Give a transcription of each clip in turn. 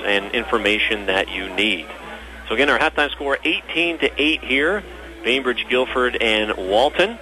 and information that you need. So again, our halftime score 18-8 here. Bainbridge, Guilford, and Walton.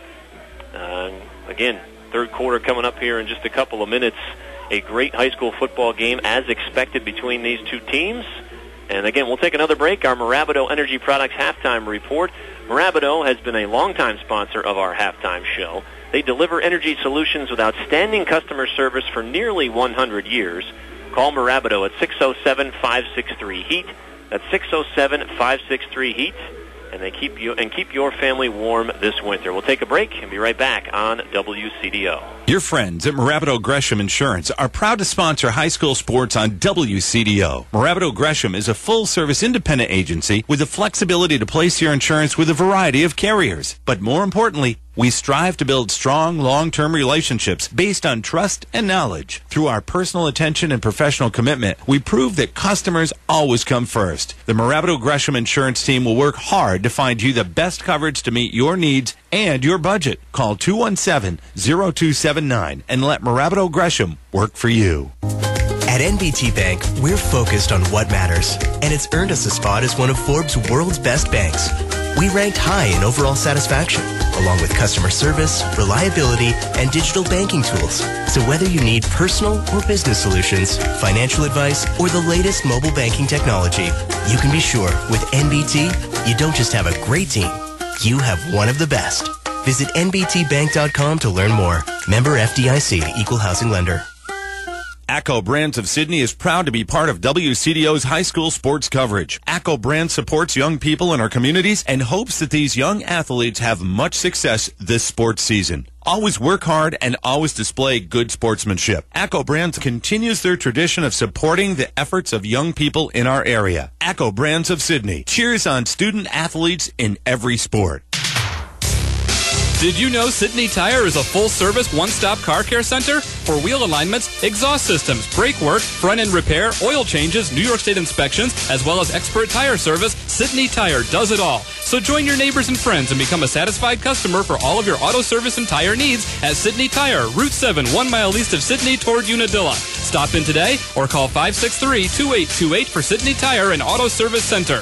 Again, third quarter coming up here in just a couple of minutes. A great high school football game as expected between these two teams. And again, we'll take another break. Our Marabato Energy Products halftime report. Marabato has been a longtime sponsor of our halftime show. They deliver energy solutions with outstanding customer service for nearly 100 years. Call Marabato at 607-563-HEAT. That's 607-563-HEAT. And they keep your family warm this winter. We'll take a break and be right back on WCDO. Your friends at Marabato Gresham Insurance are proud to sponsor high school sports on WCDO. Marabato Gresham is a full-service independent agency with the flexibility to place your insurance with a variety of carriers. But more importantly, we strive to build strong, long-term relationships based on trust and knowledge. Through our personal attention and professional commitment, we prove that customers always come first. The Marabato Gresham Insurance team will work hard to find you the best coverage to meet your needs and your budget. Call 217-0279 and let Marabato Gresham work for you. At NBT Bank, we're focused on what matters, and it's earned us a spot as one of Forbes' world's best banks. We ranked high in overall satisfaction, along with customer service, reliability, and digital banking tools. So whether you need personal or business solutions, financial advice, or the latest mobile banking technology, you can be sure with NBT, you don't just have a great team, you have one of the best. Visit nbtbank.com to learn more. Member FDIC, Equal Housing Lender. ACCO Brands of Sydney is proud to be part of WCDO's high school sports coverage. ACCO Brands supports young people in our communities and hopes that these young athletes have much success this sports season. Always work hard and always display good sportsmanship. ACCO Brands continues their tradition of supporting the efforts of young people in our area. ACCO Brands of Sydney cheers on student athletes in every sport. Did you know Sydney Tire is a full-service, one-stop car care center? For wheel alignments, exhaust systems, brake work, front-end repair, oil changes, New York State inspections, as well as expert tire service, Sydney Tire does it all. So join your neighbors and friends and become a satisfied customer for all of your auto service and tire needs at Sydney Tire, Route 7, 1 mile east of Sydney toward Unadilla. Stop in today or call 563-2828 for Sydney Tire and Auto Service Center.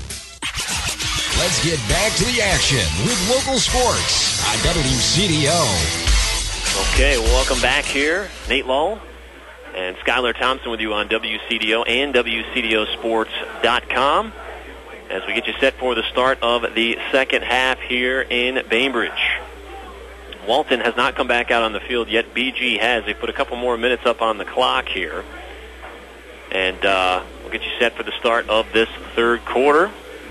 Let's get back to the action with local sports on WCDO. Okay, welcome back here. Nate Lull and Skylar Thompson with you on WCDO and WCDOsports.com as we get you set for the start of the second half here in Bainbridge. Walton has not come back out on the field yet. BG has. They put a couple more minutes up on the clock here. And we'll get you set for the start of this third quarter.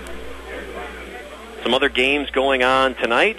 Some other games going on tonight.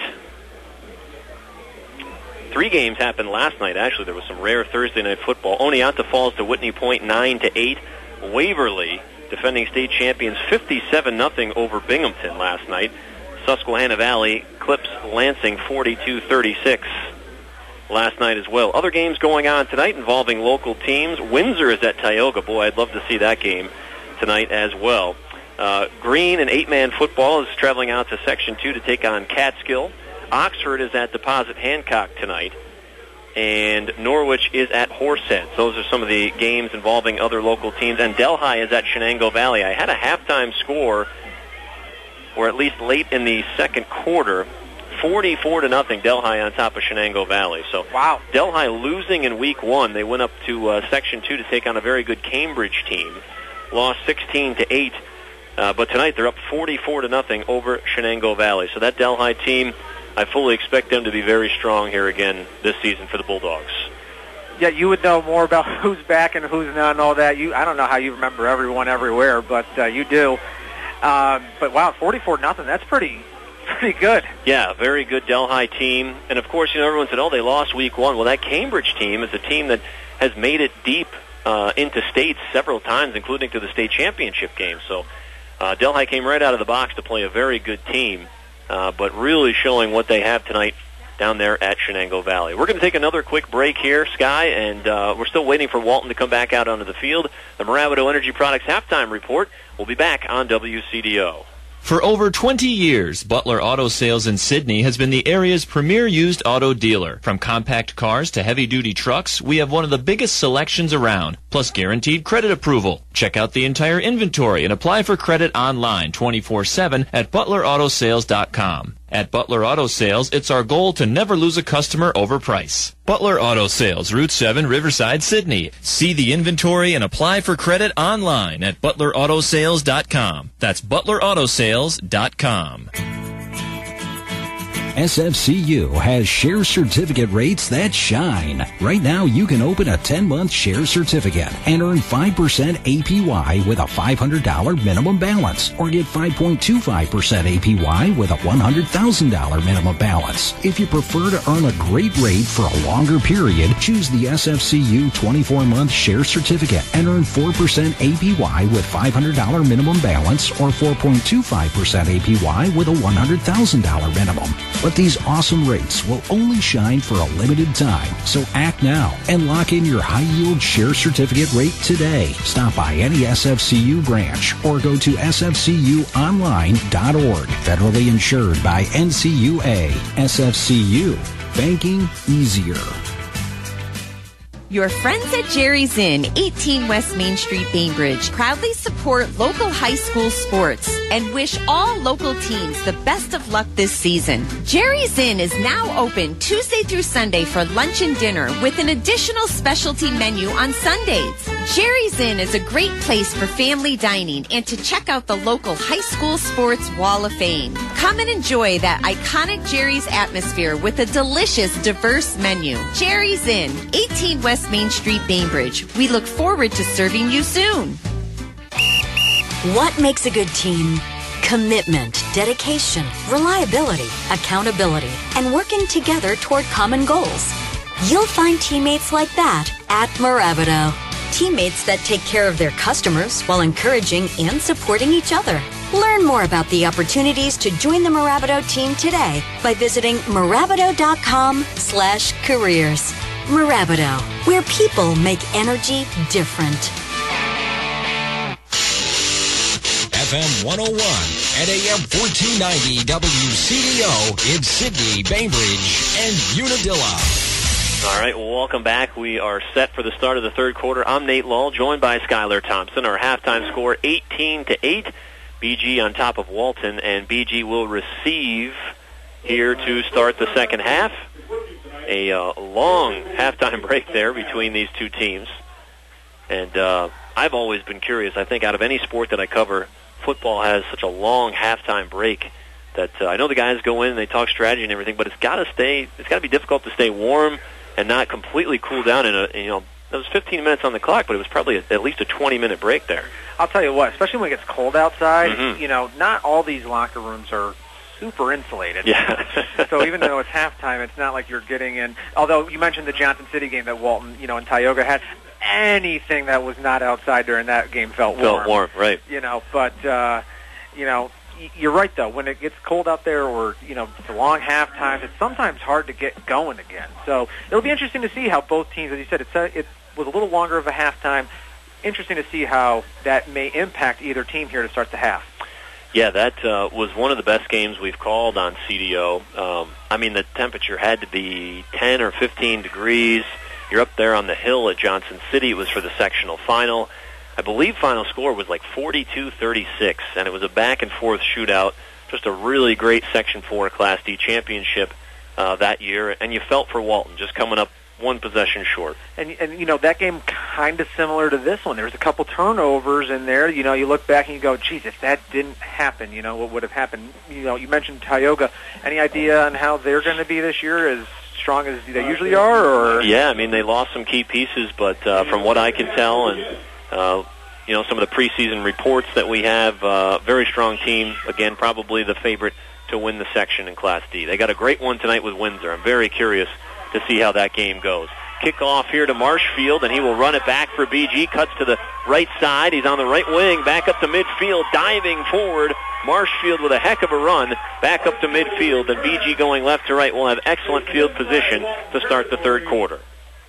3 games happened last night, actually. There was some rare Thursday night football. Oneonta falls to Whitney Point 9-8. Waverly, defending state champions, 57-0 over Binghamton last night. Susquehanna Valley clips Lansing 42-36 last night as well. Other games going on tonight involving local teams. Windsor is at Tioga. Boy, I'd love to see that game tonight as well. Green and 8-man football is traveling out to Section 2 to take on Catskill. Oxford is at Deposit Hancock tonight. And Norwich is at Horseheads. Those are some of the games involving other local teams. And Delhi is at Shenango Valley. I had a halftime score, or at least late in the second quarter, 44-0 Delhi on top of Shenango Valley. So wow. Delhi losing in week 1. They went up to Section 2 to take on a very good Cambridge team. Lost 16-8. But tonight they're up 44-0 over Shenango Valley. So that Delhi team, I fully expect them to be very strong here again this season for the Bulldogs. Yeah, you would know more about who's back and who's not and all that. I don't know how you remember everyone everywhere, but you do. But wow, 44-0, that's pretty good. Yeah, very good Delhi team. And of course, everyone said, they lost week 1. Well, that Cambridge team is a team that has made it deep into states several times, including to the state championship game. So Delhi came right out of the box to play a very good team, but really showing what they have tonight down there at Shenango Valley. We're going to take another quick break here, Sky, and we're still waiting for Walton to come back out onto the field. The Marabato Energy Products halftime report will be back on WCDO. For over 20 years, Butler Auto Sales in Sydney has been the area's premier used auto dealer. From compact cars to heavy-duty trucks, we have one of the biggest selections around, plus guaranteed credit approval. Check out the entire inventory and apply for credit online 24/7 at ButlerAutoSales.com. At Butler Auto Sales, it's our goal to never lose a customer over price. Butler Auto Sales, Route 7, Riverside, Sydney. See the inventory and apply for credit online at ButlerAutoSales.com. That's ButlerAutoSales.com. SFCU has share certificate rates that shine. Right now, you can open a 10-month share certificate and earn 5% APY with a $500 minimum balance, or get 5.25% APY with a $100,000 minimum balance. If you prefer to earn a great rate for a longer period, choose the SFCU 24-month share certificate and earn 4% APY with $500 minimum balance, or 4.25% APY with a $100,000 minimum. But these awesome rates will only shine for a limited time. So act now and lock in your high-yield share certificate rate today. Stop by any SFCU branch or go to sfcuonline.org. Federally insured by NCUA. SFCU. Banking easier. Your friends at Jerry's Inn, 18 West Main Street, Bainbridge, proudly support local high school sports and wish all local teams the best of luck this season. Jerry's Inn is now open Tuesday through Sunday for lunch and dinner with an additional specialty menu on Sundays. Jerry's Inn is a great place for family dining and to check out the local high school sports Wall of Fame. Come and enjoy that iconic Jerry's atmosphere with a delicious, diverse menu. Jerry's Inn, 18 West Main Street, Bainbridge. We look forward to serving you soon. What makes a good team? Commitment, dedication, reliability, accountability, and working together toward common goals. You'll find teammates like that at Mirabito. Teammates that take care of their customers while encouraging and supporting each other. Learn more about the opportunities to join the Mirabito team today by visiting Mirabito.com/careers. Mirabito, where people make energy different. FM 101 and AM 1490 WCDO in Sydney, Bainbridge, and Unadilla. All right, well, welcome back. We are set for the start of the third quarter. I'm Nate Lull, joined by Skylar Thompson. Our halftime score, 18-8. BG on top of Walton, and BG will receive here to start the second half. A long halftime break there between these two teams. And I've always been curious. I think out of any sport that I cover, football has such a long halftime break that I know the guys go in and they talk strategy and everything, but it's got to be difficult to stay warm and not completely cool down it was 15 minutes on the clock, but it was probably at least a 20-minute break there. I'll tell you what, especially when it gets cold outside, not all these locker rooms are super insulated. Yeah. So even though it's halftime, it's not like you're getting in. Although you mentioned the Johnson City game that Walton, and Tioga had, anything that was not outside during that game felt warm. Felt warm, right. But you're right, though. When it gets cold out there or, it's a long halftime, it's sometimes hard to get going again. So it'll be interesting to see how both teams, as you said, it was a little longer of a halftime. Interesting to see how that may impact either team here to start the half. Yeah, that was one of the best games we've called on CDO. The temperature had to be 10 or 15 degrees. You're up there on the hill at Johnson City. It was for the sectional final. I believe final score was like 42-36, and it was a back-and-forth shootout. Just a really great Section 4 Class D championship that year, and you felt for Walton, just coming up one possession short. And that game kind of similar to this one. There was a couple turnovers in there. You look back and you go, geez, if that didn't happen, what would have happened? You mentioned Tioga. Any idea on how they're going to be this year, as strong as they usually are? Or yeah, they lost some key pieces, but from what I can tell and some of the preseason reports that we have, very strong team. Again, probably the favorite to win the section in Class D. They got a great one tonight with Windsor. I'm very curious to see how that game goes. Kickoff here to Marshfield, and he will run it back for BG. Cuts to the right side. He's on the right wing, back up to midfield, diving forward. Marshfield with a heck of a run, back up to midfield, and BG going left to right will have excellent field position to start the third quarter.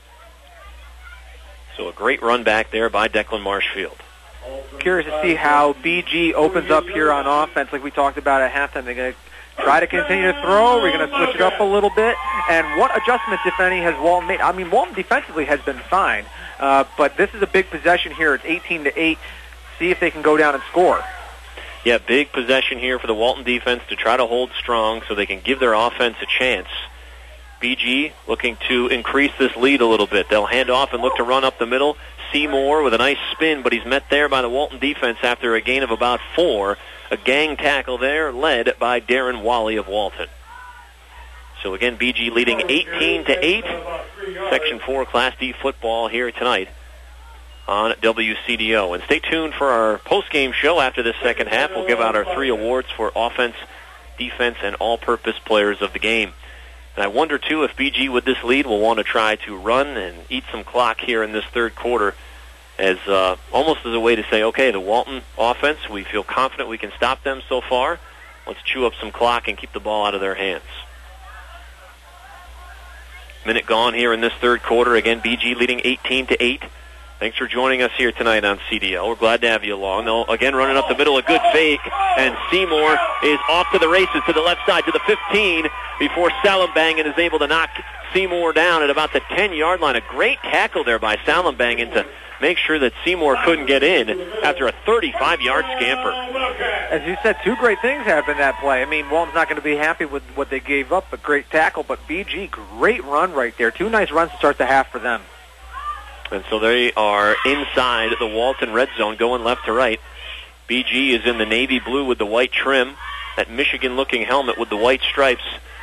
So a great run back there by Declan Marshfield. Curious to see how BG opens up here on offense, like we talked about at halftime. They're going to try to continue to throw? Are we going to switch it up a little bit? And what adjustments, if any, has Walton made? I mean, Walton defensively has been fine, but this is a big possession here. It's 18-8. See if they can go down and score. Yeah, big possession here for the Walton defense to try to hold strong so they can give their offense a chance. BG looking to increase this lead a little bit. They'll hand off and look to run up the middle. Seymour with a nice spin, but he's met there by the Walton defense after a gain of about 4. A gang tackle there led by Darren Wally of Walton. So again, BG leading 18-8. Section 4 Class D football here tonight on WCDO. And stay tuned for our post-game show after this second half. We'll give out our 3 awards for offense, defense, and all-purpose players of the game. And I wonder, too, if BG with this lead will want to try to run and eat some clock here in this third quarter as almost as a way to say, okay, the Walton offense, we feel confident we can stop them so far. Let's chew up some clock and keep the ball out of their hands. Minute gone here in this third quarter. Again, BG leading 18-8. Thanks for joining us here tonight on CDL. We're glad to have you along. They'll again running up the middle, a good fake, and Seymour is off to the races to the left side to the 15 before Salambangan is able to knock Seymour down at about the 10-yard line. A great tackle there by Salambangan to make sure that Seymour couldn't get in after a 35-yard scamper. As you said, 2 great things happened in that play. I mean, Walton's not going to be happy with what they gave up, but great tackle. But BG, great run right there. 2 nice runs to start the half for them. And so they are inside the Walton red zone going left to right. BG is in the navy blue with the white trim, that Michigan-looking helmet with the white stripes.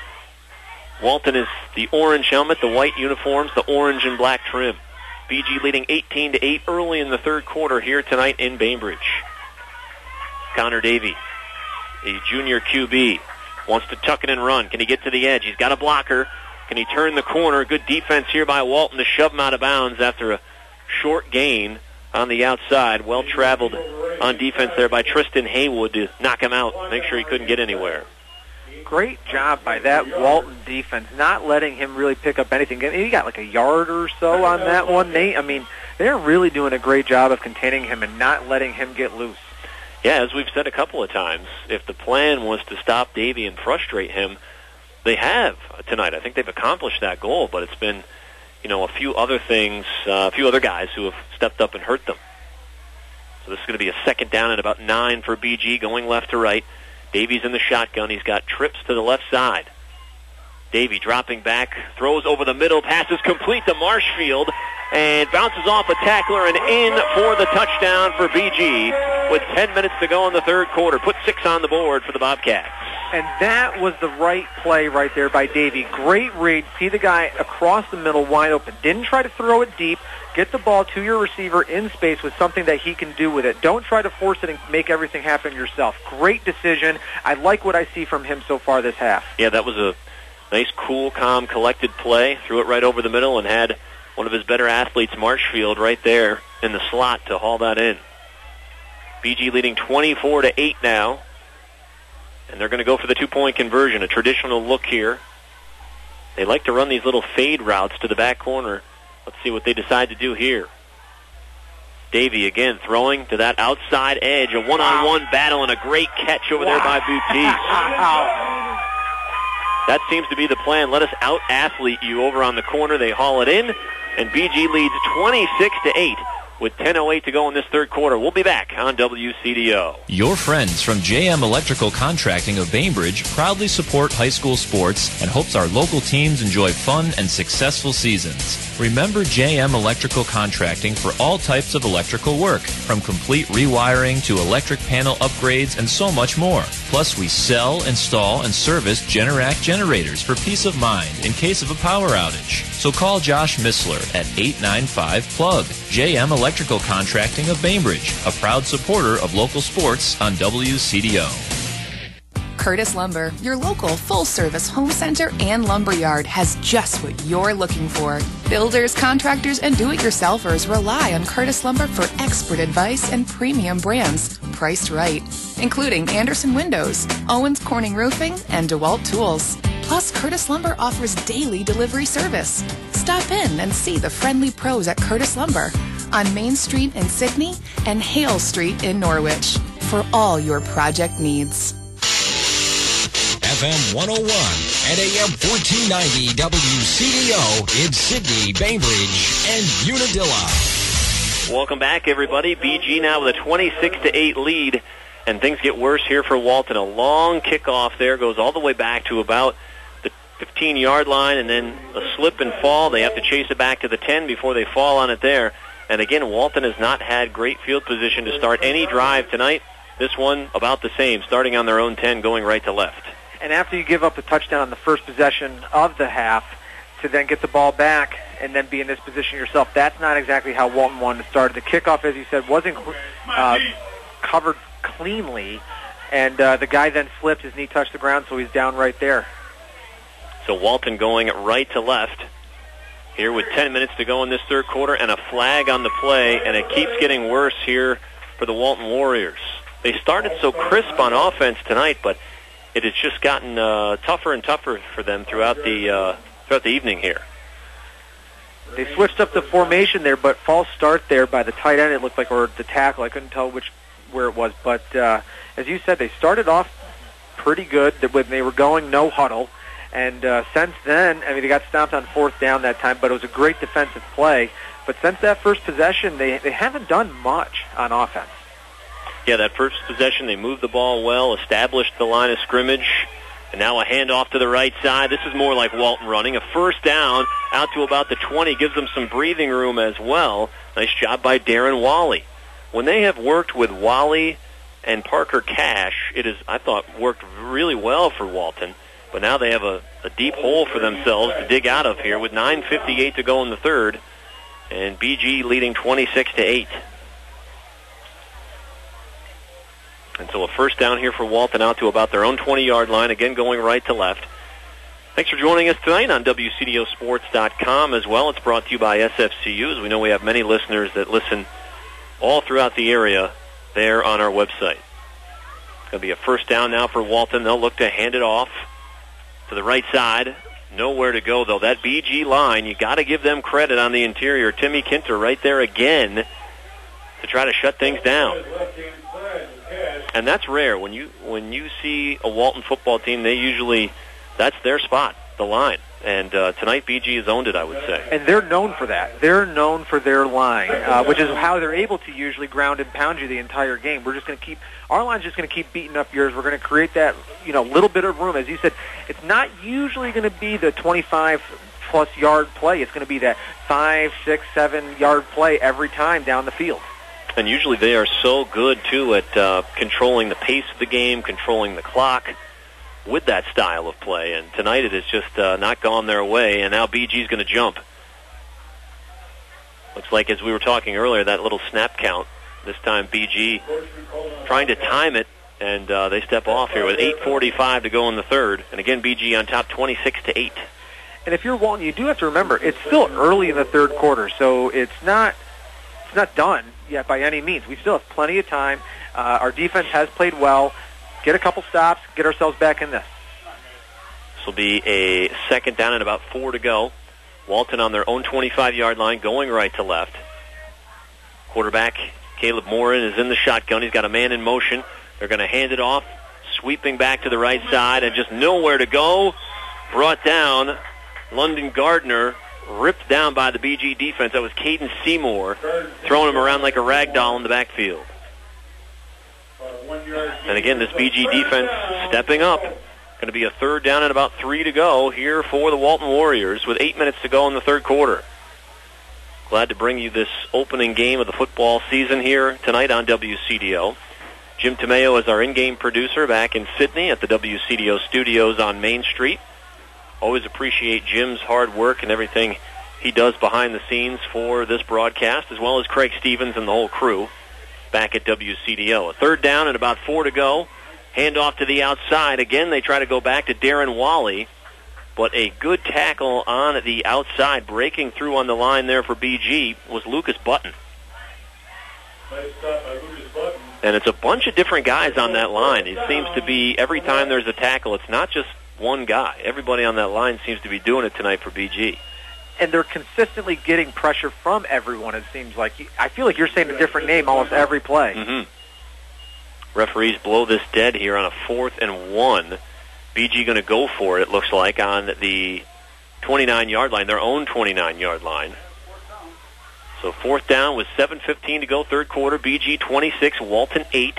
Walton is the orange helmet, the white uniforms, the orange and black trim. BG leading 18-8 early in the third quarter here tonight in Bainbridge. Connor Davey, a junior QB, wants to tuck it and run. Can he get to the edge? He's got a blocker. Can he turn the corner? Good defense here by Walton to shove him out of bounds after a short gain on the outside. Well traveled on defense there by Tristan Haywood to knock him out, make sure he couldn't get anywhere. Great job by that Walton defense, not letting him really pick up anything. He got like a yard or so on that one. They're really doing a great job of containing him and not letting him get loose. Yeah, as we've said a couple of times, if the plan was to stop Davey and frustrate him, they have tonight. I think they've accomplished that goal, but it's been, a few other things, a few other guys who have stepped up and hurt them. So this is going to be a second down at about 9 for BG, going left to right. Davey's in the shotgun. He's got trips to the left side. Davey dropping back, throws over the middle, passes complete to Marshfield, and bounces off a tackler and in for the touchdown for BG with 10 minutes to go in the third quarter. Put 6 on the board for the Bobcats. And that was the right play right there by Davey. Great read. See the guy across the middle wide open. Didn't try to throw it deep. Get the ball to your receiver in space with something that he can do with it. Don't try to force it and make everything happen yourself. Great decision. I like what I see from him so far this half. Yeah, that was a nice, cool, calm, collected play. Threw it right over the middle and had one of his better athletes, Marshfield, right there in the slot to haul that in. BG leading 24-8 now. And they're going to go for the 2-point conversion, a traditional look here. They like to run these little fade routes to the back corner. Let's see what they decide to do here. Davey again throwing to that outside edge, a one-on-one battle and a great catch over there by Boutis. That seems to be the plan. Let us out-athlete you over on the corner. They haul it in, and BG leads 26-8. With 10:08 to go in this third quarter. We'll be back on WCDO. Your friends from JM Electrical Contracting of Bainbridge proudly support high school sports and hopes our local teams enjoy fun and successful seasons. Remember JM Electrical Contracting for all types of electrical work, from complete rewiring to electric panel upgrades and so much more. Plus, we sell, install, and service Generac generators for peace of mind in case of a power outage. So call Josh Missler at 895-PLUG. JM Electrical Contracting of Bainbridge, a proud supporter of local sports on WCDO. Curtis Lumber, your local full-service home center and lumberyard, has just what you're looking for. Builders, contractors, and do-it-yourselfers rely on Curtis Lumber for expert advice and premium brands priced right, including Anderson Windows, Owens Corning Roofing, and DeWalt Tools. Plus, Curtis Lumber offers daily delivery service. Stop in and see the friendly pros at Curtis Lumber on Main Street in Sydney and Hale Street in Norwich for all your project needs. FM 101 and AM 1490 WCDO in Sydney, Bainbridge, and Unadilla. Welcome back, everybody. BG now with a 26-8 lead, and things get worse here for Walton. A long kickoff there goes all the way back to about the 15-yard line, and then a slip and fall. They have to chase it back to the 10 before they fall on it there. And again, Walton has not had great field position to start any drive tonight. This one about the same, starting on their own 10, going right to left. And after you give up a touchdown on the first possession of the half, to then get the ball back and then be in this position yourself, that's not exactly how Walton wanted to start. The kickoff, as you said, wasn't covered cleanly, and the guy then slipped. His knee touched the ground, so he's down right there. So Walton going right to left here with 10 minutes to go in this third quarter, and a flag on the play, and it keeps getting worse here for the Walton Warriors. They started so crisp on offense tonight, but it has just gotten tougher and tougher for them throughout the evening here. They switched up the formation there, but false start there by the tight end, it looked like, or the tackle. I couldn't tell where it was. But as you said, they started off pretty good when they were going no huddle. And since then, I mean, they got stomped on fourth down that time, but it was a great defensive play. But since that first possession, they haven't done much on offense. Yeah, that first possession, they moved the ball well, established the line of scrimmage, and now a handoff to the right side. This is more like Walton running. A first down out to about the 20, gives them some breathing room as well. Nice job by Darren Wally. When they have worked with Wally and Parker Cash, it is, I thought, worked really well for Walton. But now they have a deep hole for themselves to dig out of here with 9:58 to go in the third, and BG leading 26-8. And so a first down here for Walton out to about their own 20-yard line, again going right to left. Thanks for joining us tonight on WCDOsports.com as well. It's brought to you by SFCU, as we know we have many listeners that listen all throughout the area there on our website. It's going to be a first down now for Walton. They'll look to hand it off to the right side. Nowhere to go, though. That BG line, you got to give them credit on the interior. Timmy Kinter right there again to try to shut things down. And that's rare. When you see a Walton football team, they usually, that's their spot, the line. And tonight BG has owned it, I would say. And they're known for that. They're known for their line, which is how they're able to usually ground and pound you the entire game. We're just going to keep, our line's just going to keep beating up yours. We're going to create that, little bit of room. As you said, it's not usually going to be the 25-plus yard play. It's going to be that 5, 6, 7 yard play every time down the field. And usually they are so good, too, at controlling the pace of the game, controlling the clock with that style of play. And tonight it has just not gone their way, and now BG's going to jump. Looks like, as we were talking earlier, that little snap count. This time BG trying to time it, and they step off here with 8:45 to go in the third. And again, BG on top 26-8. And if you're Walton, you do have to remember, it's still early in the third quarter, so it's not done yet by any means. We still have plenty of time. Our defense has played well. Get a couple stops, get ourselves back in this. This will be a second down and about 4 to go. Walton on their own 25-yard line, going right to left. Quarterback Caleb Morin is in the shotgun. He's got a man in motion. They're going to hand it off, sweeping back to the right side, and just nowhere to go. Brought down. London Gardner ripped down by the BG defense. That was Caden Seymour, throwing him around like a rag doll in the backfield. And again, this BG defense stepping up. Going to be a third down and about 3 to go here for the Walton Warriors with 8 minutes to go in the third quarter. Glad to bring you this opening game of the football season here tonight on WCDO. Jim Tomeo is our in-game producer back in Sydney at the WCDO studios on Main Street. Always appreciate Jim's hard work and everything he does behind the scenes for this broadcast, as well as Craig Stevens and the whole crew back at WCDO. A third down and about 4 to go. Handoff to the outside. Again, they try to go back to Darren Wally, but a good tackle on the outside, breaking through on the line there for BG, was Lucas Button. Nice stop by Lucas Button. And it's a bunch of different guys on that line. It seems to be every time there's a tackle, it's not just one guy. Everybody on that line seems to be doing it tonight for BG. And they're consistently getting pressure from everyone, it seems like. I feel like you're saying a different name almost every play. Mm-hmm. Referees blow this dead here on a 4th and 1 BG going to go for it, it looks like, on the 29-yard line, their own 29-yard line. So fourth down with 7:15 to go, third quarter. BG 26, Walton 8.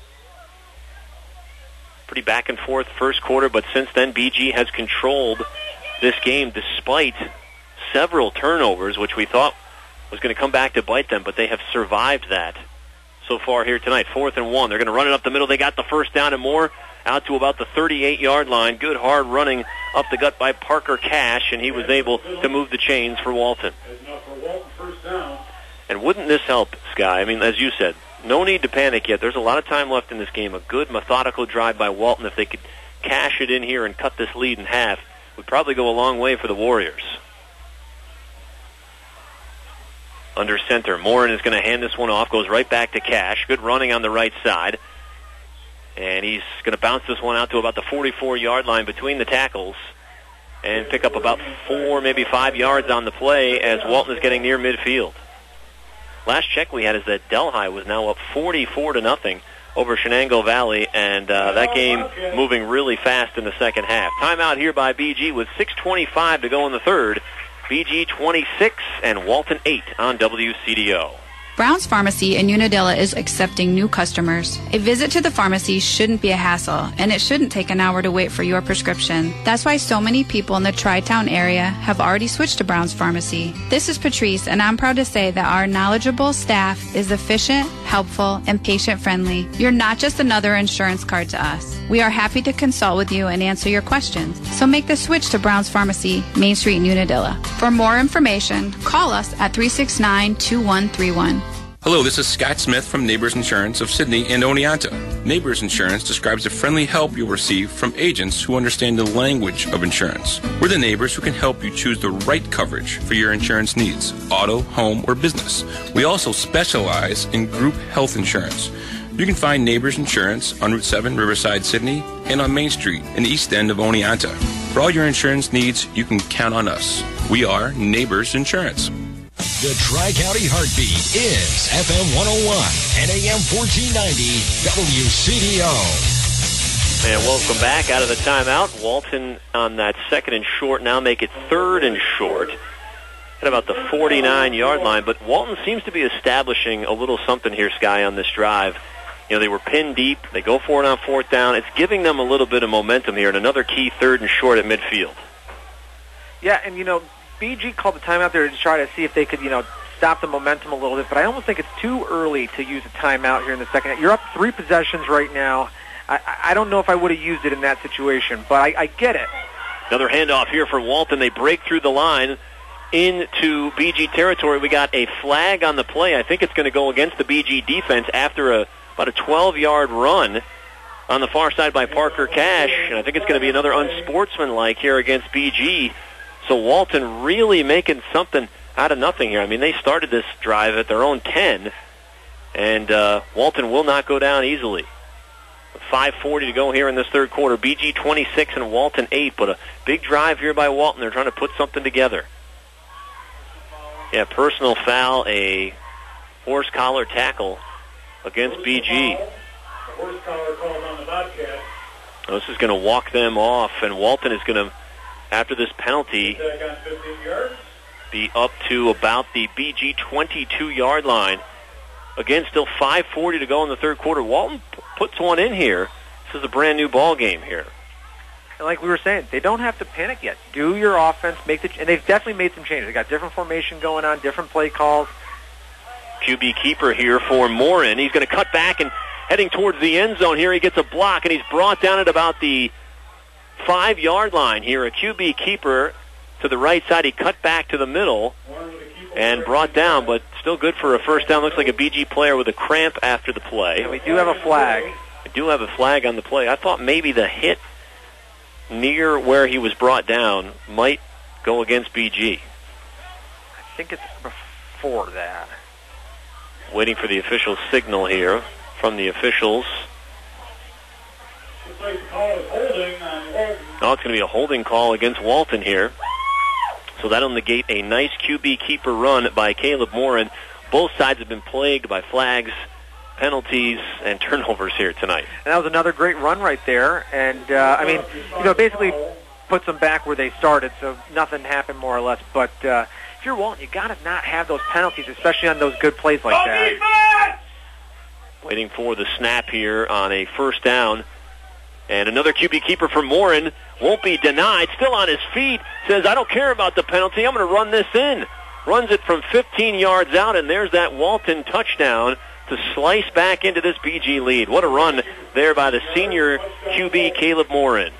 Pretty back and forth first quarter, but since then BG has controlled this game despite several turnovers, which we thought was going to come back to bite them, but they have survived that so far here tonight. 4th and 1. They're going to run it up the middle. They got the first down and more out to about the 38-yard line. Good hard running up the gut by Parker Cash, and he was able to move the chains for Walton. And wouldn't this help, Sky? I mean, as you said, no need to panic yet. There's a lot of time left in this game. A good methodical drive by Walton. If they could cash it in here and cut this lead in half, would probably go a long way for the Warriors. Under center, Morin is going to hand this one off. Goes right back to Cash. Good running on the right side. And he's going to bounce this one out to about the 44-yard line between the tackles and pick up about 4, maybe 5 yards on the play as Walton is getting near midfield. Last check we had is that Delhi was now up 44-0 over Shenango Valley, and that game moving really fast in the second half. Timeout here by BG with 6:25 to go in the third. BG 26 and Walton 8 on WCDO. Brown's Pharmacy in Unadilla is accepting new customers. A visit to the pharmacy shouldn't be a hassle, and it shouldn't take an hour to wait for your prescription. That's why so many people in the Tri-Town area have already switched to Brown's Pharmacy. This is Patrice, and I'm proud to say that our knowledgeable staff is efficient, helpful, and patient-friendly. You're not just another insurance card to us. We are happy to consult with you and answer your questions. So make the switch to Brown's Pharmacy, Main Street in Unadilla. For more information, call us at 369-2131. Hello, this is Scott Smith from Neighbors Insurance of Sydney and Oneonta. Neighbors Insurance describes the friendly help you'll receive from agents who understand the language of insurance. We're the neighbors who can help you choose the right coverage for your insurance needs, auto, home, or business. We also specialize in group health insurance. You can find Neighbors Insurance on Route 7, Riverside, Sydney, and on Main Street in the east end of Oneonta. For all your insurance needs, you can count on us. We are Neighbors Insurance. The Tri-County Heartbeat is FM 101 and AM 1490 WCDO. And welcome back out of the timeout. Walton on that second and short, now make it third and short at about the 49-yard line. But Walton seems to be establishing a little something here, Sky, on this drive. You know, they were pinned deep. They go for it on fourth down. It's giving them a little bit of momentum here, and another key third and short at midfield. Yeah, and, you know, BG called the timeout there to try to see if they could, stop the momentum a little bit, but I almost think it's too early to use a timeout here in the second. You're up 3 possessions right now. I don't know if I would have used it in that situation, but I get it. Another handoff here for Walton. They break through the line into BG territory. We got a flag on the play. I think it's going to go against the BG defense after about a 12-yard run on the far side by Parker Cash, and I think it's going to be another unsportsmanlike here against BG. So Walton really making something out of nothing here. I mean, they started this drive at their own 10, and Walton will not go down easily. 5:40 to go here in this third quarter. BG 26 and Walton 8, but a big drive here by Walton. They're trying to put something together. Yeah, personal foul, a horse collar tackle against BG. Horse collar called on the Bobcat. This is going to walk them off, and Walton is going to, after this penalty, be up to about the BG 22-yard line. Again, still 5:40 to go in the third quarter. Walton puts one in here. This is a brand new ball game here. And like we were saying, they don't have to panic yet. Do your offense, and they've definitely made some changes. They got different formation going on, different play calls. QB keeper here for Morin. He's going to cut back and heading towards the end zone here. He gets a block, and he's brought down at about the 5-yard line here. A QB keeper to the right side. He cut back to the middle and brought down, but still good for a first down. Looks like a BG player with a cramp after the play. And we do have a flag. We do have a flag on the play. I thought maybe the hit near where he was brought down might go against BG. I think it's before that. Waiting for the official signal here from the officials. Looks like the call is holding on Walton. Oh, it's going to be a holding call against Walton here. So that'll negate a nice QB keeper run by Caleb Morin. Both sides have been plagued by flags penalties and turnovers here tonight. And that was another great run right there. And, basically puts them back where they started, so nothing happened more or less. But if you're Walton, you got to not have those penalties, especially on those good plays like that. Waiting for the snap here on a first down. And another QB keeper for Morin won't be denied. Still on his feet. Says, I don't care about the penalty. I'm going to run this in. Runs it from 15 yards out, and there's that Walton touchdown to slice back into this BG lead. What a run there by the senior QB, Caleb Morin.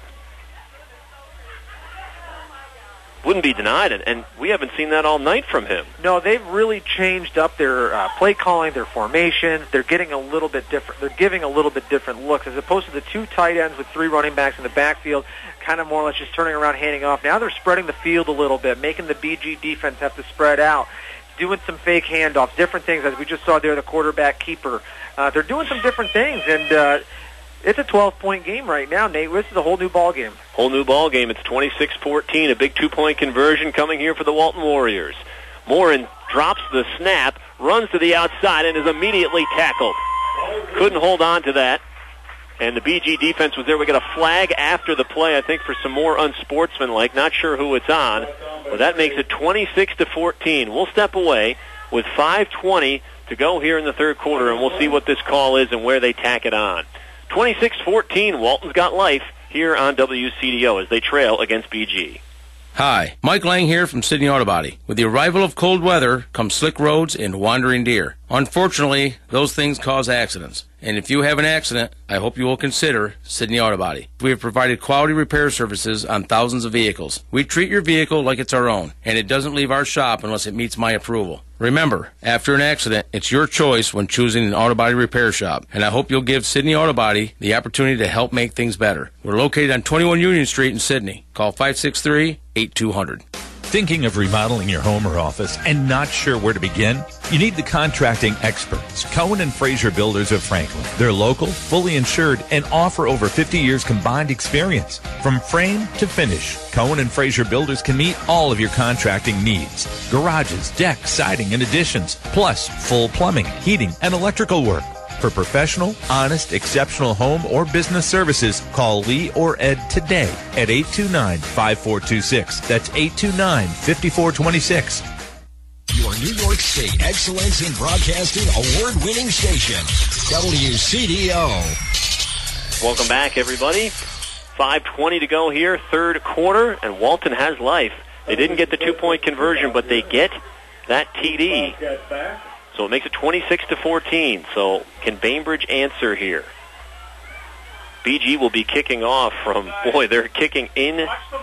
Wouldn't be denied, and we haven't seen that all night from him. No, they've really changed up their play calling, their formations. They're getting a little bit different. They're giving a little bit different looks as opposed to the two tight ends with three running backs in the backfield, kind of more or less just turning around, handing off. Now they're spreading the field a little bit, making the BG defense have to spread out, doing some fake handoffs, different things as we just saw there, the quarterback keeper. They're doing some different things, and it's a 12-point game right now, Nate. This is a whole new ball game. Whole new ball game. It's 26-14, a big 2-point conversion coming here for the Walton Warriors. Morin drops the snap, runs to the outside, and is immediately tackled. Couldn't hold on to that. And the BG defense was there. We got a flag after the play, I think, for some more unsportsmanlike. Not sure who it's on. But that makes it 26-14. We'll step away with 5:20 to go here in the third quarter, and we'll see what this call is and where they tack it on. 26-14, Walton's got life here on WCDO as they trail against BG. Hi, Mike Lang here from Sydney Auto Body. With the arrival of cold weather comes slick roads and wandering deer. Unfortunately, those things cause accidents. And if you have an accident, I hope you will consider Sydney Auto Body. We have provided quality repair services on thousands of vehicles. We treat your vehicle like it's our own, and it doesn't leave our shop unless it meets my approval. Remember, after an accident, it's your choice when choosing an auto body repair shop, and I hope you'll give Sydney Auto Body the opportunity to help make things better. We're located on 21 Union Street in Sydney. Call 563-8200. Thinking of remodeling your home or office and not sure where to begin? You need the contracting experts, Cohen and Fraser Builders of Franklin. They're local, fully insured, and offer over 50 years combined experience. From frame to finish, Cohen and Fraser Builders can meet all of your contracting needs. Garages, decks, siding, and additions, plus full plumbing, heating, and electrical work. For professional, honest, exceptional home or business services, call Lee or Ed today at 829-5426. That's 829-5426. Your New York State Excellence in Broadcasting award-winning station, WCDO. Welcome back, everybody. 5:20 to go here, third quarter, and Walton has life. They didn't get the 2-point conversion, but they get that TD. So it makes it 26-14. So can Bainbridge answer here? BG will be kicking off from, they're kicking in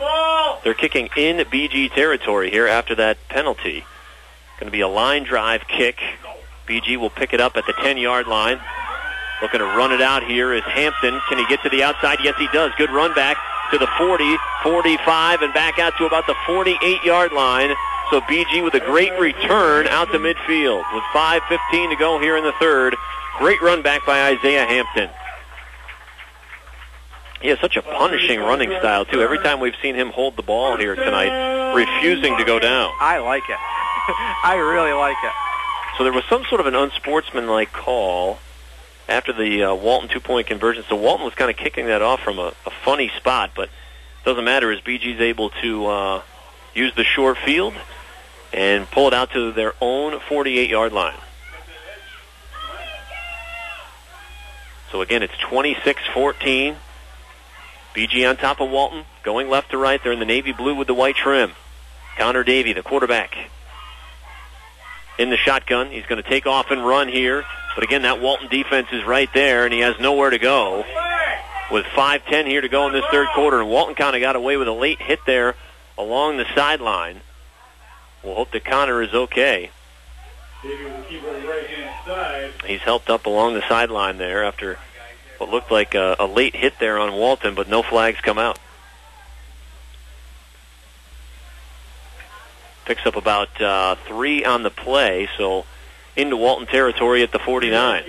BG territory here after that penalty. Going to be a line drive kick. BG will pick it up at the 10-yard line. Looking to run it out here is Hampton. Can he get to the outside? Yes, he does. Good run back to the 40, 45, and back out to about the 48-yard line. So BG with a great return out to midfield with 5:15 to go here in the third. Great run back by Isaiah Hampton. He has such a punishing running style, too. Every time we've seen him hold the ball here tonight, refusing to go down. I like it. I really like it. So there was some sort of an unsportsmanlike call after the Walton 2-point conversion. So Walton was kind of kicking that off from a funny spot, but it doesn't matter as BG's able to use the short field and pull it out to their own 48-yard line. So again, it's 26-14. BG on top of Walton, going left to right. They're in the navy blue with the white trim. Connor Davey, the quarterback, in the shotgun. He's going to take off and run here. But again, that Walton defense is right there, and he has nowhere to go. With 5:10 here to go in this third quarter, and Walton kind of got away with a late hit there along the sideline. We'll hope that Connor is okay. He's helped up along the sideline there after what looked like a late hit there on Walton, but no flags come out. Picks up about 3 on the play, so into Walton territory at the 49.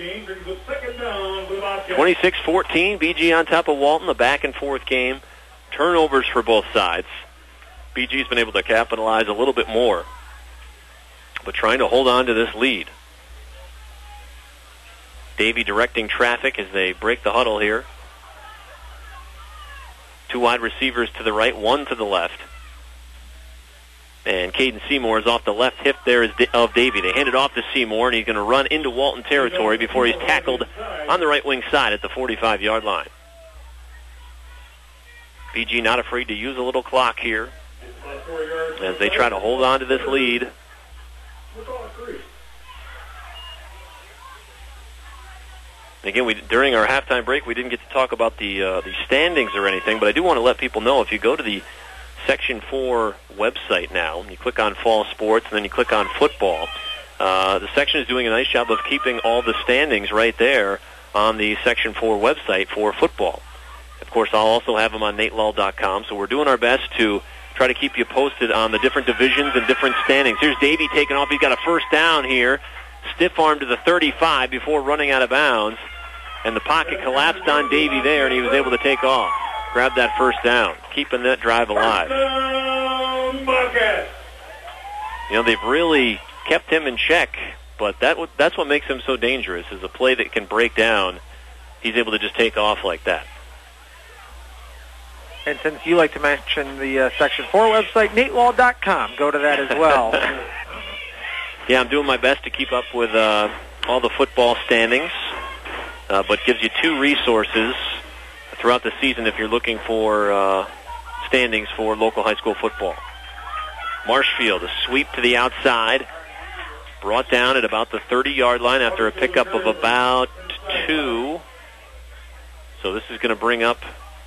26-14, BG on top of Walton, a back-and-forth game. Turnovers for both sides. BG's been able to capitalize a little bit more, but trying to hold on to this lead. Davey directing traffic as they break the huddle here. 2 wide receivers to the right, 1 to the left. And Caden Seymour is off the left hip there of Davey. They hand it off to Seymour, and he's going to run into Walton territory before he's tackled on the right wing side at the 45-yard line. BG not afraid to use a little clock here as they try to hold on to this lead. Again, during our halftime break, we didn't get to talk about the standings or anything, but I do want to let people know if you go to the Section 4 website now, you click on fall sports, and then you click on football, the section is doing a nice job of keeping all the standings right there on the Section 4 website for football. Of course, I'll also have them on NateLull.com, so we're doing our best to try to keep you posted on the different divisions and different standings. Here's Davey taking off. He's got a first down here. Stiff arm to the 35 before running out of bounds. And the pocket collapsed on Davey there, and he was able to take off. Grab that first down, keeping that drive alive. You know, they've really kept him in check, but that's what makes him so dangerous, is a play that can break down. He's able to just take off like that. And since you like to mention the Section 4 website, NateLull.com, go to that as well. Yeah, I'm doing my best to keep up with all the football standings, but gives you 2 resources throughout the season if you're looking for standings for local high school football. Marshfield, a sweep to the outside, brought down at about the 30-yard line after a pickup of about 2. So this is going to bring up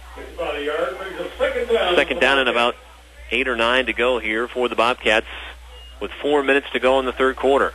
second down and about 8 or 9 to go here for the Bobcats with 4 minutes to go in the third quarter.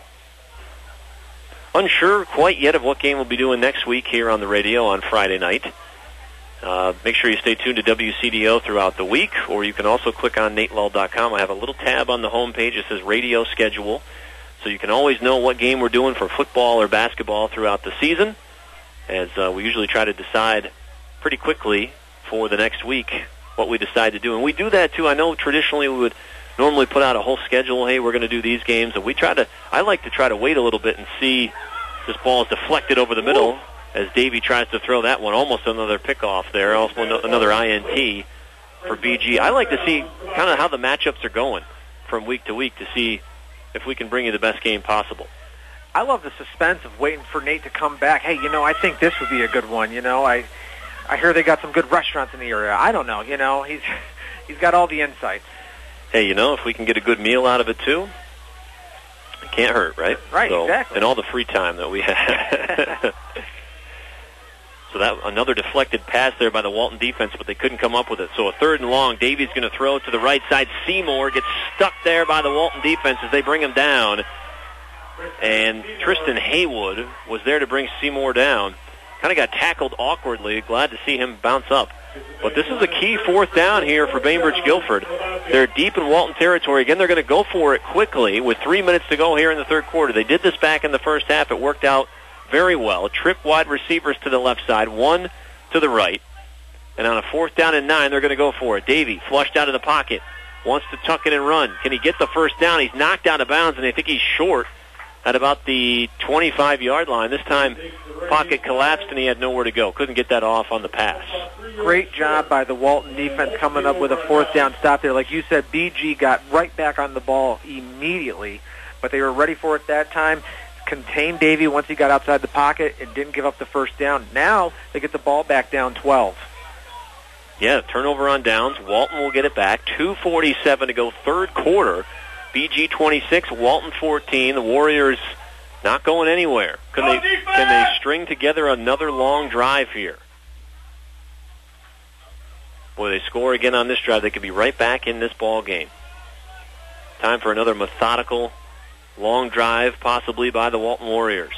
Unsure quite yet of what game we'll be doing next week here on the radio on Friday night. Make sure you stay tuned to WCDO throughout the week, or you can also click on NateLull.com. I have a little tab on the home page that says Radio Schedule, so you can always know what game we're doing for football or basketball throughout the season, as we usually try to decide pretty quickly for the next week what we decide to do. And we do that, too. I know traditionally we would normally put out a whole schedule. Hey, we're going to do these games. And I like to try to wait a little bit and see this ball is deflected over the middle as Davey tries to throw that one. Almost another pickoff there. Also another INT for BG. I like to see kind of how the matchups are going from week to week to see if we can bring you the best game possible. I love the suspense of waiting for Nate to come back. Hey, I think this would be a good one. I hear they got some good restaurants in the area. I don't know. He's got all the insights. Hey, if we can get a good meal out of it too, it can't hurt, right? Right, exactly. And all the free time that we have. So that another deflected pass there by the Walton defense, but they couldn't come up with it. So a 3rd and long. Davey's going to throw to the right side. Seymour gets stuck there by the Walton defense as they bring him down. And Tristan Haywood was there to bring Seymour down. Kind of got tackled awkwardly. Glad to see him bounce up. But this is a key 4th down here for Bainbridge Guilford. They're deep in Walton territory. Again, they're going to go for it quickly with 3 minutes to go here in the third quarter. They did this back in the first half. It worked out very well. Trip wide receivers to the left side, 1 to the right. And on a 4th down and 9, they're going to go for it. Davey flushed out of the pocket. Wants to tuck it and run. Can he get the first down? He's knocked out of bounds, and I think he's short at about the 25-yard line. This time, pocket collapsed, and he had nowhere to go. Couldn't get that off on the pass. Great job by the Walton defense coming up with a 4th down stop there. Like you said, BG got right back on the ball immediately, but they were ready for it that time. Contained Davey once he got outside the pocket and didn't give up the first down. Now they get the ball back down 12. Yeah, turnover on downs. Walton will get it back. 2:47 to go, third quarter. BG 26, Walton 14. The Warriors not going anywhere. Can they string together another long drive here? Boy, they score again on this drive. They could be right back in this ball game. Time for another methodical long drive, possibly by the Walton Warriors.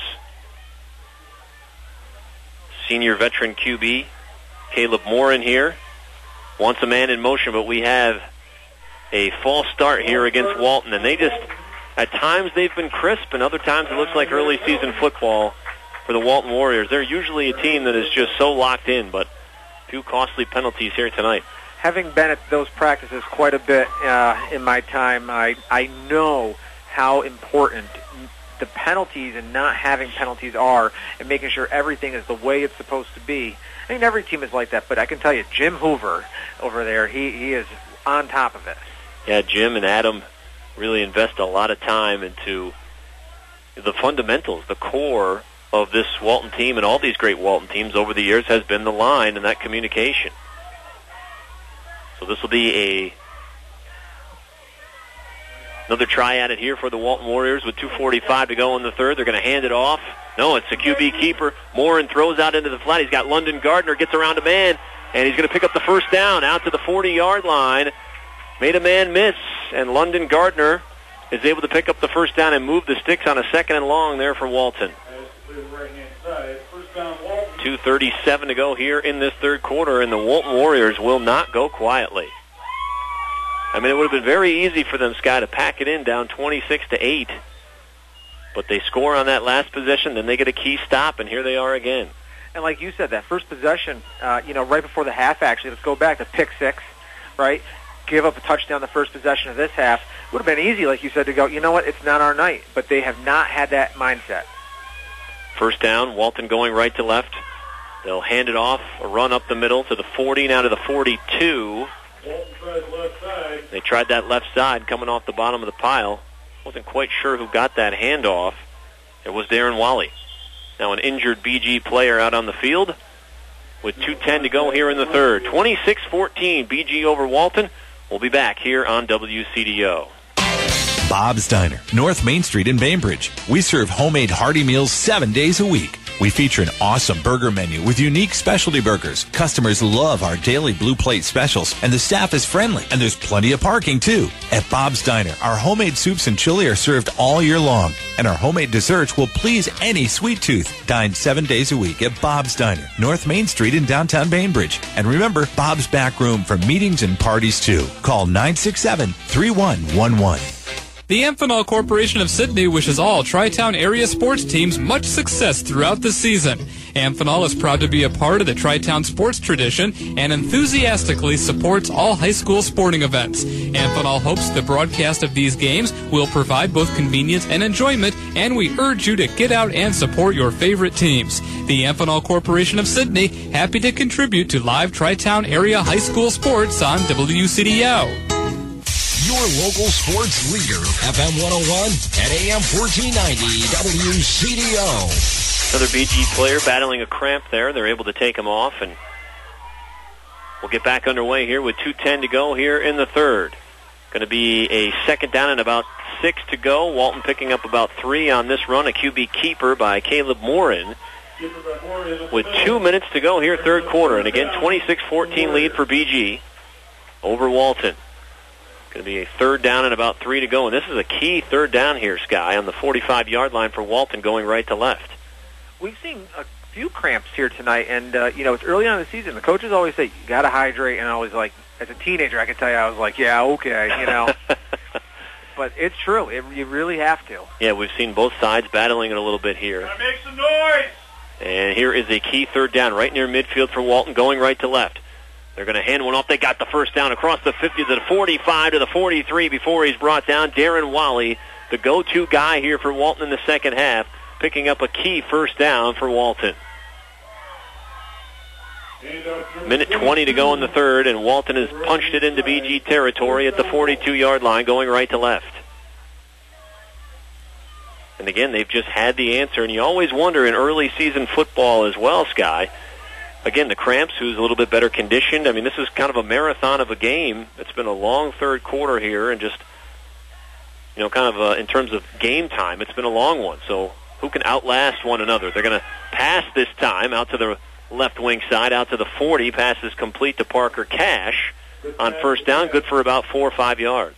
Senior veteran QB Caleb Moore in here. Wants a man in motion, but we have a false start here against Walton. And at times they've been crisp, and other times it looks like early season football for the Walton Warriors. They're usually a team that is just so locked in, but a few costly penalties here tonight. Having been at those practices quite a bit in my time, I know how important the penalties and not having penalties are, and making sure everything is the way it's supposed to be. I mean, every team is like that, but I can tell you, Jim Hoover over there, he is on top of it. Yeah, Jim and Adam really invest a lot of time into the fundamentals, the core of this Walton team, and all these great Walton teams over the years has been the line and that communication. So this will be another try at it here for the Walton Warriors with 2:45 to go in the third. They're going to hand it off. No, it's a QB keeper. Morin throws out into the flat. He's got London Gardner, gets around a man, and he's going to pick up the first down out to the 40-yard line. Made a man miss, and London Gardner is able to pick up the first down and move the sticks on a 2nd and long there for Walton. 2:37 to go here in this third quarter, and the Walton Warriors will not go quietly. I mean, it would have been very easy for them, Sky, to pack it in down 26-8. But they score on that last possession, then they get a key stop, and here they are again. And like you said, that first possession, right before the half, actually, let's go back to pick six, right? Give up a touchdown the first possession of this half. It would have been easy, like you said, to go, you know what, it's not our night. But they have not had that mindset. First down, Walton going right to left. They'll hand it off, a run up the middle to the 40, now to the 42. They tried that left side coming off the bottom of the pile. Wasn't quite sure who got that handoff. It was Darren Wally. Now an injured BG player out on the field with 2:10 to go here in the third. 26-14, BG over Walton. We'll be back here on WCDO. Bob's Diner, North Main Street in Bainbridge. We serve homemade hearty meals 7 days a week. We feature an awesome burger menu with unique specialty burgers. Customers love our daily blue plate specials, and the staff is friendly, and there's plenty of parking too. At Bob's Diner, our homemade soups and chili are served all year long, and our homemade desserts will please any sweet tooth. Dine 7 days a week at Bob's Diner, North Main Street in downtown Bainbridge. And remember, Bob's back room for meetings and parties too. Call 967-3111. The Amphenol Corporation of Sydney wishes all Tri-Town area sports teams much success throughout the season. Amphenol is proud to be a part of the Tri-Town sports tradition and enthusiastically supports all high school sporting events. Amphenol hopes the broadcast of these games will provide both convenience and enjoyment, and we urge you to get out and support your favorite teams. The Amphenol Corporation of Sydney, happy to contribute to live Tri-Town area high school sports on WCDO. Your local sports leader, FM 101 and AM 1490 WCDO. Another BG player battling a cramp there. They're able to take him off, and we'll get back underway here with 2:10 to go here in the third. Going to be a second down and about 6 to go. Walton picking up about 3 on this run. A QB keeper by Caleb Morin with 2 minutes to go here, third quarter. And again, 26-14 lead for BG over Walton. Going to be a third down and about 3 to go. And this is a key third down here, Sky, on the 45-yard line for Walton going right to left. We've seen a few cramps here tonight, and, it's early on in the season. The coaches always say, you got to hydrate, and I was like, as a teenager, I can tell you, I was like, yeah, okay, But it's true. You really have to. Yeah, we've seen both sides battling it a little bit here. Make some noise! And here is a key third down right near midfield for Walton going right to left. They're going to hand one off. They got the first down across the 50 to the 45 to the 43 before he's brought down. Darren Wally, the go-to guy here for Walton in the second half, picking up a key first down for Walton. Minute 20 to go in the third, and Walton has punched it into BG territory at the 42-yard line, going right to left. And again, they've just had the answer, and you always wonder in early season football as well, Sky. Again, the Cramps, who's a little bit better conditioned. I mean, this is kind of a marathon of a game. It's been a long third quarter here, and just, kind of in terms of game time, it's been a long one. So who can outlast one another? They're going to pass this time out to the left wing side, out to the 40. Pass is complete to Parker Cash on first down, good for about 4 or 5 yards.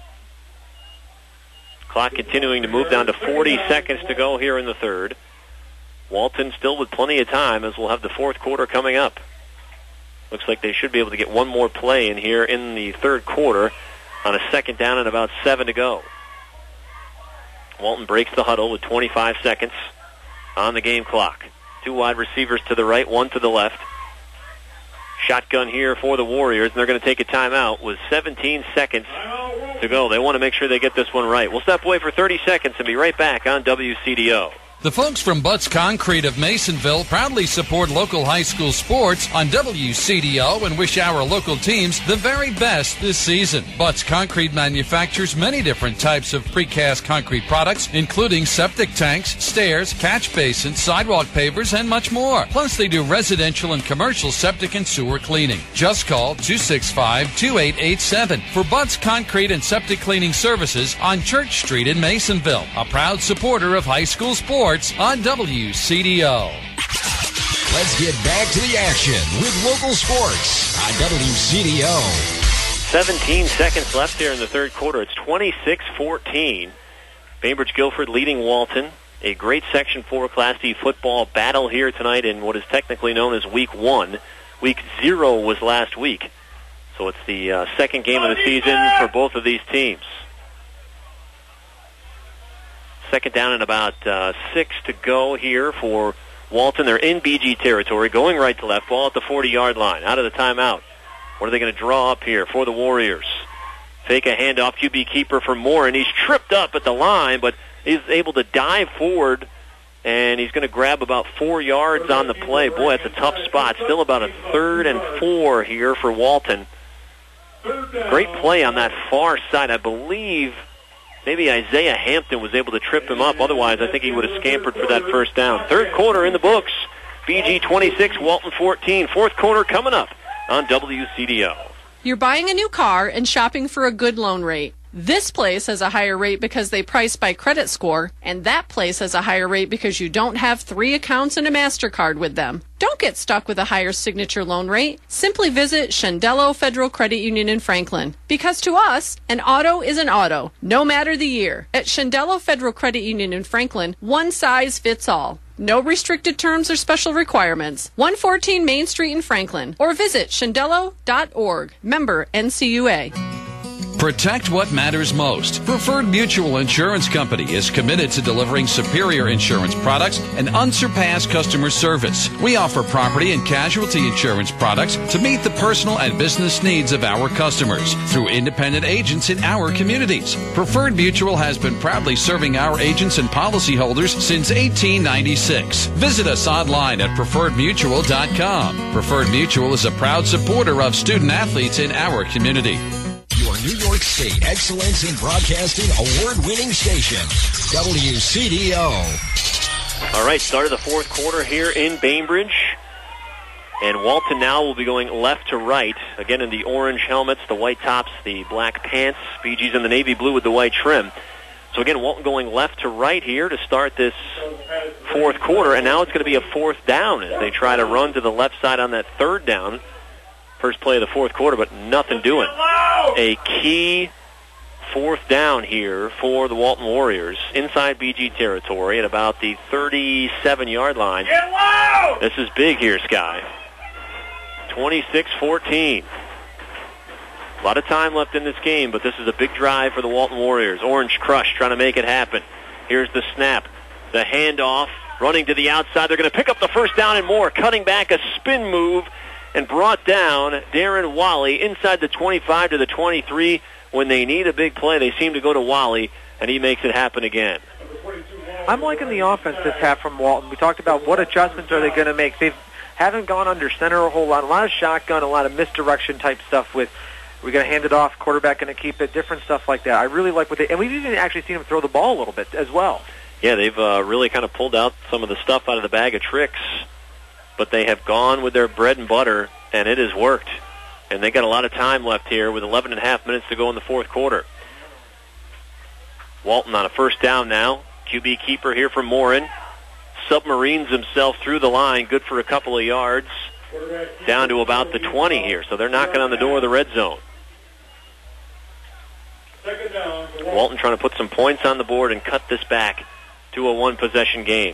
Clock continuing to move down to 40 seconds to go here in the third. Walton still with plenty of time, as we'll have the fourth quarter coming up. Looks like they should be able to get one more play in here in the third quarter on a second down and about 7 to go. Walton breaks the huddle with 25 seconds on the game clock. 2 wide receivers to the right, 1 to the left. Shotgun here for the Warriors, and they're going to take a timeout with 17 seconds to go. They want to make sure they get this one right. We'll step away for 30 seconds and be right back on WCDO. The folks from Butts Concrete of Masonville proudly support local high school sports on WCDO and wish our local teams the very best this season. Butts Concrete manufactures many different types of precast concrete products, including septic tanks, stairs, catch basins, sidewalk pavers, and much more. Plus, they do residential and commercial septic and sewer cleaning. Just call 265-2887 for Butts Concrete and Septic Cleaning Services on Church Street in Masonville, a proud supporter of high school sports on WCDO. Let's get back to the action with local sports on WCDO. 17 seconds left here in the third quarter. It's 26-14. Bainbridge Guilford leading Walton. A great Section 4 Class D football battle here tonight in what is technically known as Week 1. Week 0 was last week. So it's the second game of the season for both of these teams. Second down and about 6 to go here for Walton. They're in BG territory, going right to left, ball at the 40-yard line, out of the timeout. What are they going to draw up here for the Warriors? Fake a handoff, QB keeper for Moore, and he's tripped up at the line, but he's able to dive forward, and he's going to grab about 4 yards on the play. Boy, that's a tough spot. Still about a 3rd and 4 here for Walton. Great play on that far side. I believe maybe Isaiah Hampton was able to trip him up. Otherwise, I think he would have scampered for that first down. Third quarter in the books. BG 26, Walton 14. Fourth quarter coming up on WCDO. You're buying a new car and shopping for a good loan rate. This place has a higher rate because they price by credit score, and that place has a higher rate because you don't have 3 accounts and a MasterCard with them. Don't get stuck with a higher signature loan rate. Simply visit Shendello Federal Credit Union in Franklin. Because to us, an auto is an auto, no matter the year. At Shendello Federal Credit Union in Franklin, one size fits all. No restricted terms or special requirements. 114 Main Street in Franklin. Or visit shendello.org. Member NCUA. Protect what matters most. Preferred Mutual Insurance Company is committed to delivering superior insurance products and unsurpassed customer service. We offer property and casualty insurance products to meet the personal and business needs of our customers through independent agents in our communities. Preferred Mutual has been proudly serving our agents and policyholders since 1896. Visit us online at preferredmutual.com. Preferred Mutual is a proud supporter of student athletes in our community. Your New York State Excellence in Broadcasting award-winning station, WCDO. All right, start of the fourth quarter here in Bainbridge. And Walton now will be going left to right. Again, in the orange helmets, the white tops, the black pants. BG's in the navy blue with the white trim. So again, Walton going left to right here to start this fourth quarter. And now it's going to be a fourth down as they try to run to the left side on that third down. First play of the fourth quarter, but nothing doing. A key fourth down here for the Walton Warriors inside BG territory at about the 37-yard line. This is big here, Sky. 26-14. A lot of time left in this game, but this is a big drive for the Walton Warriors. Orange Crush trying to make it happen. Here's the snap. The handoff, running to the outside. They're going to pick up the first down and more. Cutting back, a spin move, and brought down Darren Wally inside the 25 to the 23. When they need a big play, they seem to go to Wally, and he makes it happen again. I'm liking the offense this half from Walton. We talked about what adjustments are they going to make. They haven't gone under center a whole lot. A lot of shotgun, a lot of misdirection type stuff with we're going to hand it off, quarterback going to keep it, different stuff like that. I really like what they, and we've even actually seen them throw the ball a little bit as well. Yeah, they've really kind of pulled out some of the stuff out of the bag of tricks, but they have gone with their bread and butter, and it has worked. And they got a lot of time left here with 11 and a half minutes to go in the fourth quarter. Walton on a first down now. QB keeper here for Morin. Submarines himself through the line, good for a couple of yards. Down to about the 20 here, so they're knocking on the door of the red zone. Walton trying to put some points on the board and cut this back to a one-possession game.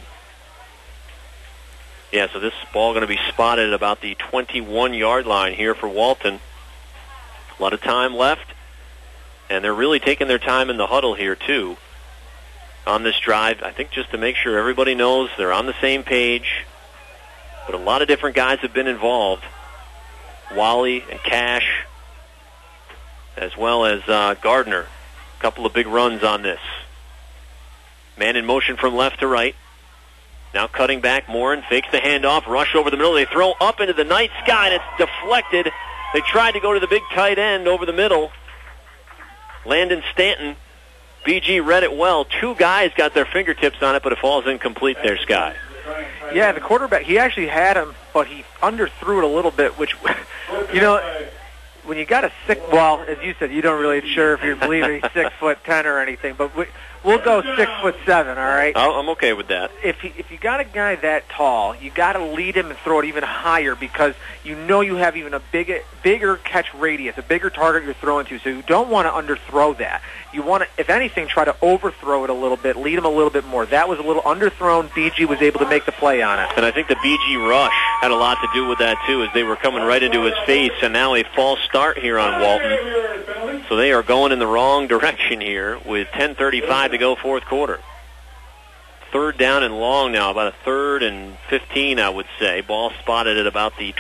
Yeah, so this ball going to be spotted at about the 21-yard line here for Walton. A lot of time left, and they're really taking their time in the huddle here, too, on this drive. I think just to make sure everybody knows they're on the same page. But a lot of different guys have been involved. Wally and Cash, as well as Gardner, Couple of big runs on this. Man in motion from left to right. Now cutting back, Morin fakes the handoff, rush over the middle. They throw up into the night sky, and it's deflected. They tried to go to the big tight end over the middle. Landon Stanton, BG read it well. Two guys got their fingertips on it, but it falls incomplete there, Sky. Yeah, the quarterback, he actually had him, but he underthrew it a little bit, which, you know, when you got a well, as you said, you don't really sure if you believe he's 6'10" or anything, but we'll go 6'7", all right? I'm okay with that. If you got a guy that tall, you got to lead him and throw it even higher because you know you have even a bigger catch radius, a bigger target you're throwing to, so you don't want to underthrow that. You want to, if anything, try to overthrow it a little bit, lead him a little bit more. That was a little underthrown. BG was able to make the play on it. And I think the BG rush had a lot to do with that, too, as they were coming right into his face, and now a false start here on Walton. So they are going in the wrong direction here with 10:35 to go, fourth quarter. Third down and long now, about a 3rd and 15, I would say. Ball spotted at about the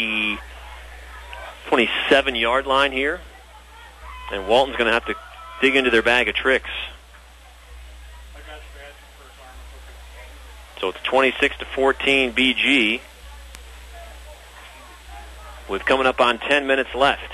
27-yard line here. And Walton's going to have to dig into their bag of tricks. So it's 26-14 BG with coming up on 10 minutes left.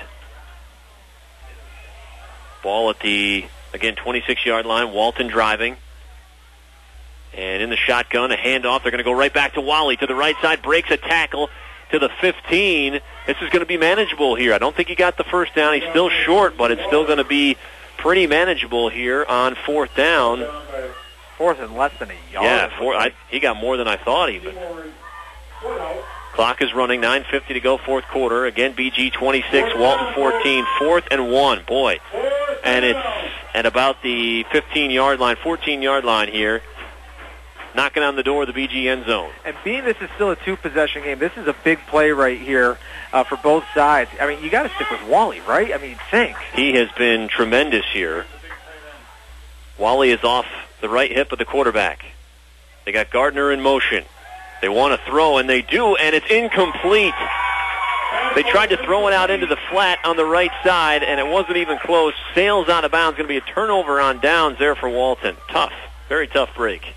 Ball at the, again, 26-yard line. Walton driving. And in the shotgun, a handoff. They're going to go right back to Wally to the right side. Breaks a tackle to the 15. This is going to be manageable here. I don't think he got the first down. He's still short, but it's still going to be pretty manageable here on fourth down. Fourth and less than a yard. Yeah, he got more than I thought even. Clock is running, 9:50 to go, fourth quarter. Again, BG 26, Walton 14, 4th and 1. Boy, and it's at about the 15-yard line, 14-yard line here. Knocking on the door of the BG end zone. And being this is still a two-possession game, this is a big play right here for both sides. I mean, you got to stick with Wally, right? I mean, you'd think. He has been tremendous here. Wally is off the right hip of the quarterback. They got Gardner in motion. They want to throw, and they do, and it's incomplete. They tried to throw it out into the flat on the right side, and it wasn't even close. Sails out of bounds. Going to be a turnover on downs there for Walton. Tough. Very tough break.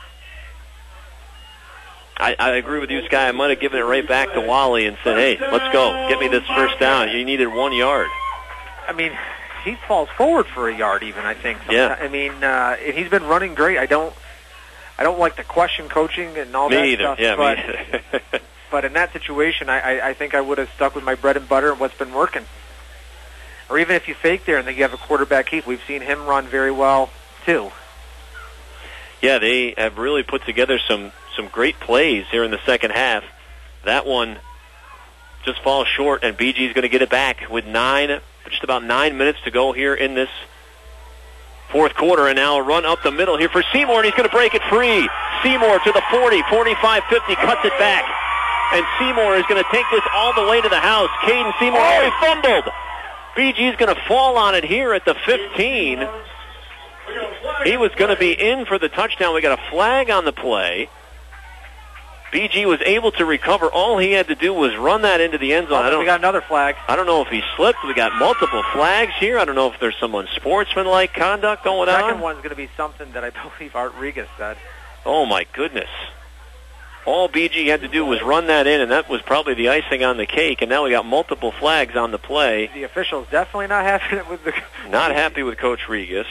I agree with you, Sky. I might have given it right back to Wally and said, hey, let's go. Get me this first down. You needed 1 yard. I mean, he falls forward for a yard even, I think. Yeah. I mean, he's been running great. I don't like to question coaching and all that stuff. Yeah, but, me either. But in that situation, I think I would have stuck with my bread and butter and what's been working. Or even if you fake there and then you have a quarterback keep. We've seen him run very well, too. Yeah, they have really put together some great plays here in the second half. That one just falls short, and BG is going to get it back with just about 9 minutes to go here in this fourth quarter. And now a run up the middle here for Seymour, and he's going to break it free. Seymour to the 40, 45, 50, cuts it back. And Seymour is going to take this all the way to the house. Caden Seymour, he fumbled. BG is going to fall on it here at the 15. He was going to be in for the touchdown. We got a flag on the play. BG was able to recover. All he had to do was run that into the end zone. We got another flag. I don't know if he slipped. We got multiple flags here. I don't know if there's some unsportsmanlike conduct going on. The second one's going to be something that I believe Art Regas said. Oh, my goodness. All BG had to do was run that in, and that was probably the icing on the cake, and now we got multiple flags on the play. The officials definitely not happy with Not happy with Coach Regas.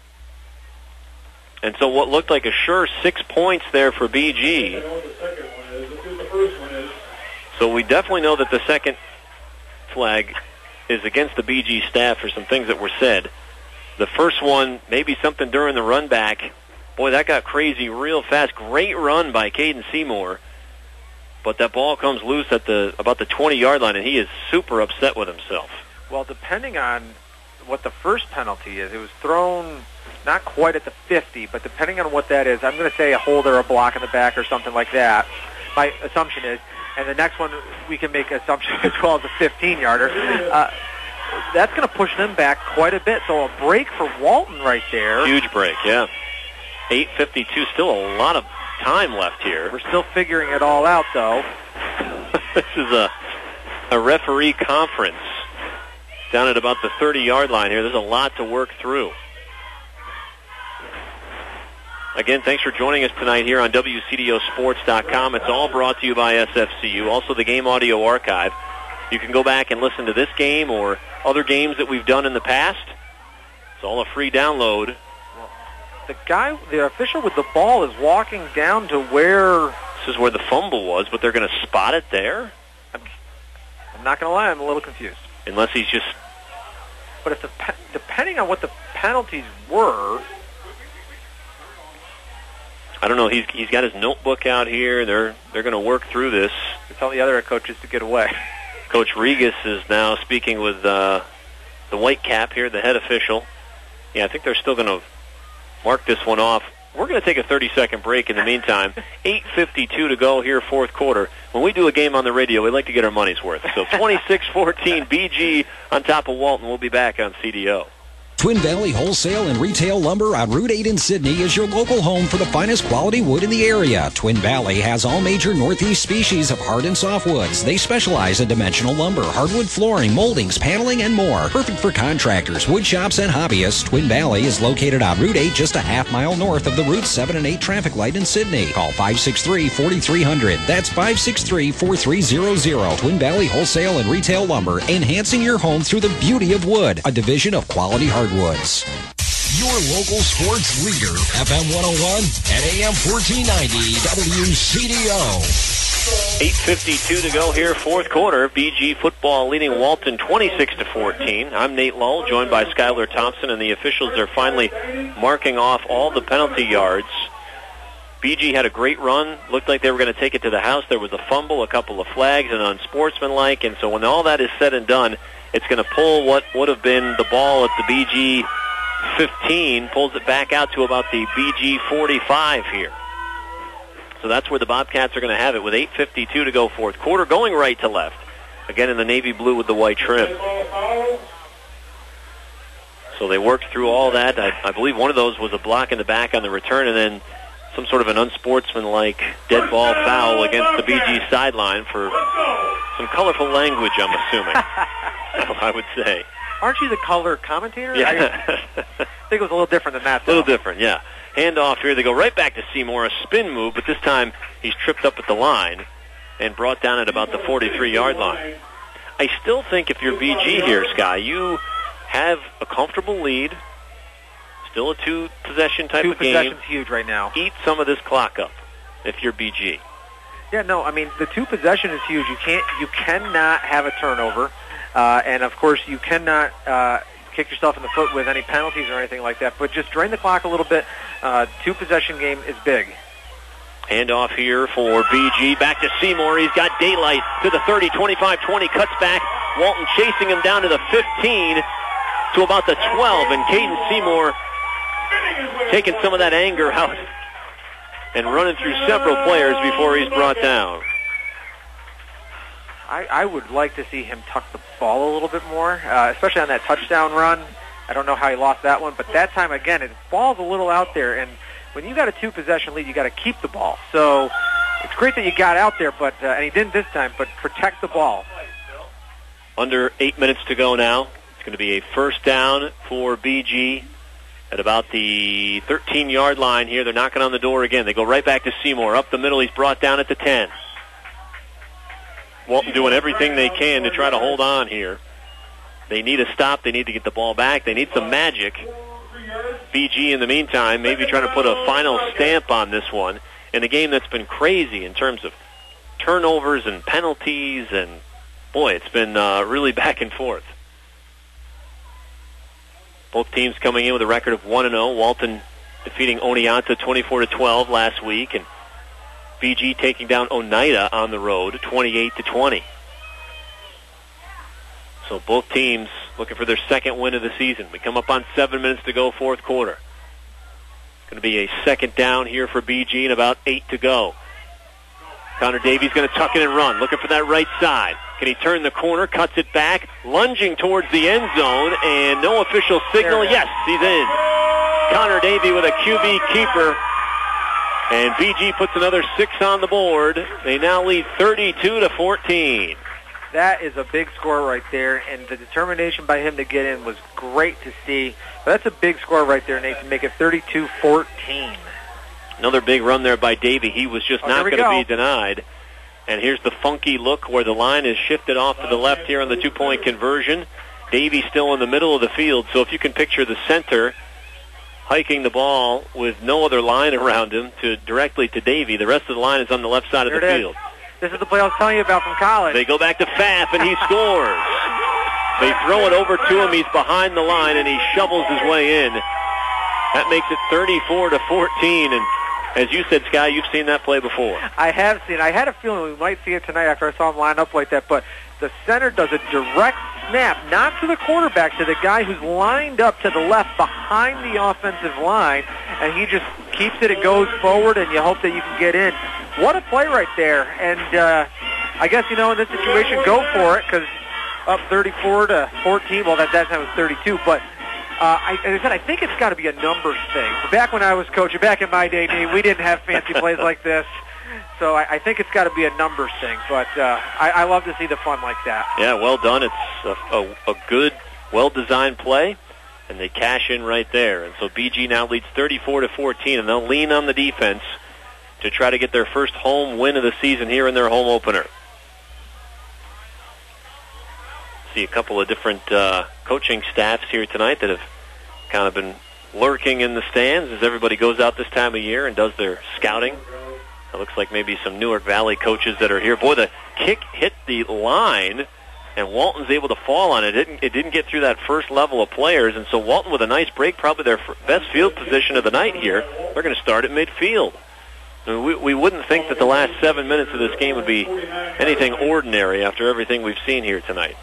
And so what looked like a sure 6 points there for BG. So we definitely know that the second flag is against the BG staff for some things that were said. The first one, maybe something during the run back. Boy, that got crazy real fast. Great run by Caden Seymour. But that ball comes loose at about the 20-yard line, and he is super upset with himself. Well, depending on what the first penalty is, it was thrown not quite at the 50, but depending on what that is, I'm going to say a hold or a block in the back or something like that. My assumption is. And the next one, we can make an assumption as well as a 15-yarder. That's going to push them back quite a bit. So a break for Walton right there. Huge break, yeah. 8:52, still a lot of time left here. We're still figuring it all out, though. This is a referee conference down at about the 30-yard line here. There's a lot to work through. Again, thanks for joining us tonight here on WCDOsports.com. It's all brought to you by SFCU. Also, the Game Audio Archive. You can go back and listen to this game or other games that we've done in the past. It's all a free download. The official with the ball is walking down to where... This is where the fumble was, but they're going to spot it there? I'm not going to lie, I'm a little confused. Unless he's just... But if depending on what the penalties were... I don't know. He's got his notebook out here. They're going to work through this. They tell the other coaches to get away. Coach Regas is now speaking with the white cap here, the head official. Yeah, I think they're still going to mark this one off. We're going to take a 30-second break in the meantime. 8:52 to go here, fourth quarter. When we do a game on the radio, we like to get our money's worth. So 26-14, BG on top of Walton. We'll be back on CDO. Twin Valley Wholesale and Retail Lumber on Route 8 in Sydney is your local home for the finest quality wood in the area. Twin Valley has all major Northeast species of hard and softwoods. They specialize in dimensional lumber, hardwood flooring, moldings, paneling, and more. Perfect for contractors, wood shops, and hobbyists. Twin Valley is located on Route 8, just a half-mile north of the Route 7 and 8 traffic light in Sydney. Call 563-4300. That's 563-4300. Twin Valley Wholesale and Retail Lumber, enhancing your home through the beauty of wood. A division of Quality Hardwoods. Your local sports leader, FM 101 and AM 1490 WCDO. 8:52 to go here, fourth quarter. BG football leading Walton 26-14. I'm Nate Lull, joined by Skylar Thompson, and the officials are finally marking off all the penalty yards. BG had a great run. Looked like they were going to take it to the house. There was a fumble, a couple of flags, and unsportsmanlike. And so when all that is said and done, it's going to pull what would have been the ball at the BG 15, pulls it back out to about the BG 45 here. So that's where the Bobcats are going to have it with 8:52 to go, fourth quarter, going right to left. Again in the navy blue with the white trim. So they worked through all that. I believe one of those was a block in the back on the return, and then some sort of an unsportsmanlike dead ball foul against the BG sideline for some colorful language, I'm assuming. I would say. Aren't you the color commentator? Yeah. I think it was a little different than that, though. A little different, yeah. Handoff here. They go right back to Seymour, a spin move, but this time he's tripped up at the line and brought down at about the 43-yard line. I still think if you're BG here, Sky, you have a comfortable lead. Still a two-possession type of game. Two possessions huge right now. Eat some of this clock up if you're BG. Yeah, no, I mean, the two-possession is huge. You cannot have a turnover. And, of course, you cannot kick yourself in the foot with any penalties or anything like that. But just drain the clock a little bit. Two-possession game is big. Handoff here for BG. Back to Seymour. He's got daylight to the 30, 25, 20. Cuts back. Walton chasing him down to the 15 to about the 12. And Caden Seymour taking some of that anger out and running through several players before he's brought down. I would like to see him tuck the ball a little bit more, especially on that touchdown run. I don't know how he lost that one, but that time, again, the ball's a little out there, and when you got a two-possession lead, you got to keep the ball. So it's great that you got out there, but and he didn't this time, but protect the ball. Under 8 minutes to go now. It's going to be a first down for BG at about the 13-yard line here. They're knocking on the door again. They go right back to Seymour. Up the middle, he's brought down at the 10. Walton doing everything they can to try to hold on here. They need a stop. They need to get the ball back. They need some magic. BG, in the meantime, maybe trying to put a final stamp on this one in a game that's been crazy in terms of turnovers and penalties. And, boy, it's been really back and forth. Both teams coming in with a record of 1-0. Walton defeating Oneonta 24-12 last week, and BG taking down Oneida on the road 28-20. So both teams looking for their second win of the season. We come up on 7 minutes to go, fourth quarter. It's going to be a second down here for BG and about 8 to go. Connor Davies going to tuck it and run, looking for that right side. Can he turn the corner, cuts it back, lunging towards the end zone, and no official signal. Yes, he's in. Connor Davies with a QB keeper. And BG puts another 6 on the board. They now lead 32-14. That is a big score right there, and the determination by him to get in was great to see. But that's a big score right there, Nate, to make it 32-14. Another big run there by Davey. He was just not going to be denied. And here's the funky look where the line is shifted off to the left here on the two-point conversion. Davey still in the middle of the field, so if you can picture the center hiking the ball with no other line around him directly to Davey, the rest of the line is on the left side of the field. This is the play I was telling you about from college. They go back to Pfaff, and he scores. They throw it over to him. He's behind the line, and he shovels his way in. That makes it 34-14, and as you said, Sky, you've seen that play before. I have seen it. I had a feeling we might see it tonight after I saw him line up like that, but the center does a direct snap, not to the quarterback, to the guy who's lined up to the left behind the offensive line, and he just keeps it. It goes forward, and you hope that you can get in. What a play right there. And I guess, in this situation, go for it, because up 34-14, well, that time was 32, but as I said, I think it's got to be a numbers thing. Back when I was coaching, back in my day, we didn't have fancy plays like this. So I think it's got to be a numbers thing, but I love to see the fun like that. Yeah, well done. It's a good, well-designed play, and they cash in right there. And so BG now leads 34-14, and they'll lean on the defense to try to get their first home win of the season here in their home opener. See a couple of different coaching staffs here tonight that have kind of been lurking in the stands as everybody goes out this time of year and does their scouting. It looks like maybe some Newark Valley coaches that are here. Boy, the kick hit the line, and Walton's able to fall on it. It didn't get through that first level of players, and so Walton with a nice break, probably their best field position of the night here. They're going to start at midfield. I mean, we wouldn't think that the last 7 minutes of this game would be anything ordinary after everything we've seen here tonight.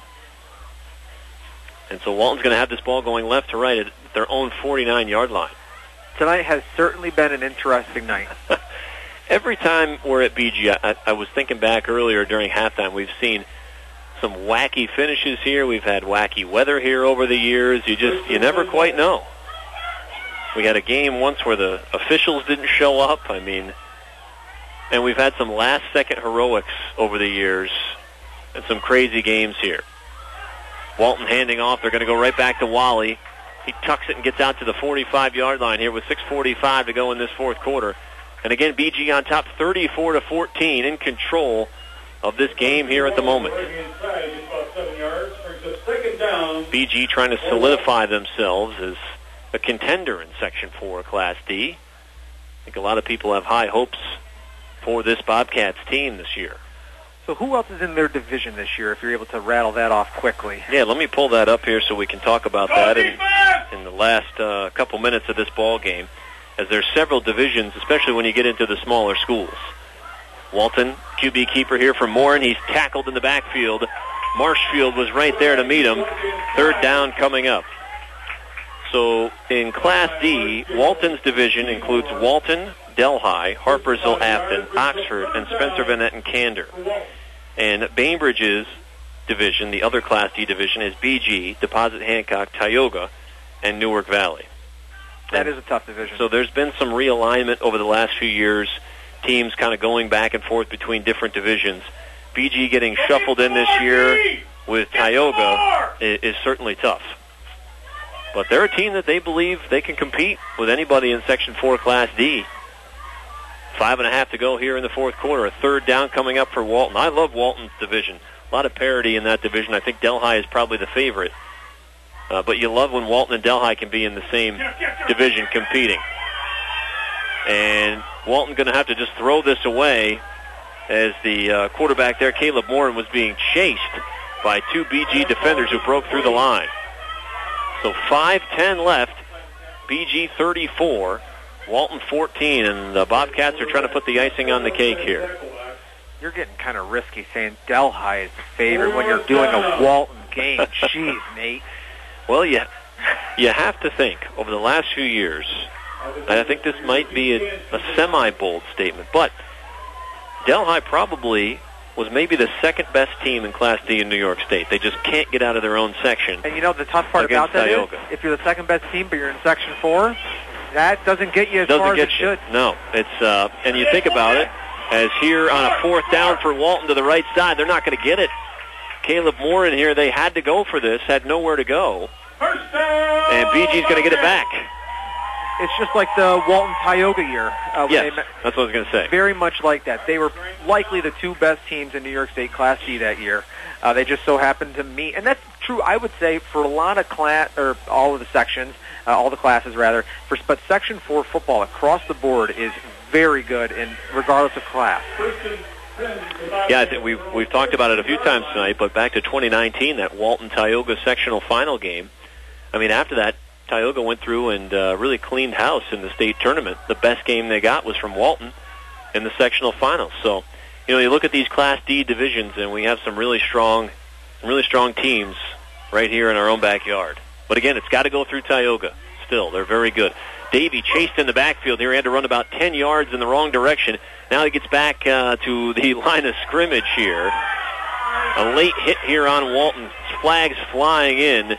And so Walton's going to have this ball going left to right at their own 49-yard line. Tonight has certainly been an interesting night. Every time we're at BG, I was thinking back earlier during halftime, we've seen some wacky finishes here. We've had wacky weather here over the years. You never quite know. We had a game once where the officials didn't show up. And we've had some last-second heroics over the years and some crazy games here. Walton handing off. They're going to go right back to Wally. He tucks it and gets out to the 45-yard line here with 6:45 to go in this fourth quarter. And again, BG on top 34-14 in control of this game here at the moment. BG trying to solidify themselves as a contender in Section 4 Class D. I think a lot of people have high hopes for this Bobcats team this year. So who else is in their division this year, if you're able to rattle that off quickly? Yeah, let me pull that up here so we can talk about that in the last couple minutes of this ball game, as there's several divisions, especially when you get into the smaller schools. Walton, QB keeper here for Morin. He's tackled in the backfield. Marshfield was right there to meet him. Third down coming up. So in Class D, Walton's division includes Walton, Delhi, Harpersville, Afton, Oxford, and Spencer, Van and Candor. And Bainbridge's division, the other Class D division, is BG, Deposit Hancock, Tioga, and Newark Valley. That is a tough division. So there's been some realignment over the last few years, teams kind of going back and forth between different divisions. BG getting shuffled in this year with Tioga is certainly tough. But they're a team that they believe they can compete with anybody in Section 4 Class D. 5.5 to go here in the fourth quarter. A third down coming up for Walton. I love Walton's division. A lot of parity in that division. I think Delhi is probably the favorite. But you love when Walton and Delhi can be in the same division competing. And Walton going to have to just throw this away as the quarterback there, Caleb Morin, was being chased by two BG defenders who broke through the line. So 5:10 left. BG 34, Walton 14, and the Bobcats are trying to put the icing on the cake here. You're getting kind of risky saying Delhi is the favorite when you're doing a Walton game. Jeez, Nate. Well, you have to think, over the last few years, and I think this might be a semi-bold statement, but Delhi probably was maybe the second-best team in Class D in New York State. They just can't get out of their own section. And you know the tough part about that is, if you're the second-best team but you're in Section 4, that doesn't get you as far as it should. No. It's and you think about it, as here on a fourth down for Walton to the right side, they're not going to get it. Caleb Morin here, they had to go for this, had nowhere to go. And BG's going to get it back. It's just like the Walton Tioga year. Yes, that's what I was going to say. Very much like that. They were likely the two best teams in New York State Class C that year. They just so happened to meet, and that's true. I would say for a lot of all of the sections, all the classes rather. But Section 4 football across the board is very good, regardless of class. Yeah, I think we've talked about it a few times tonight. But back to 2019, that Walton Tioga sectional final game. I mean, after that, Tioga went through and really cleaned house in the state tournament. The best game they got was from Walton in the sectional finals. So, you look at these Class D divisions, and we have some really strong teams right here in our own backyard. But again, it's got to go through Tioga. Still, they're very good. Davey chased in the backfield here. He had to run about 10 yards in the wrong direction. Now he gets back to the line of scrimmage here. A late hit here on Walton. Flags flying in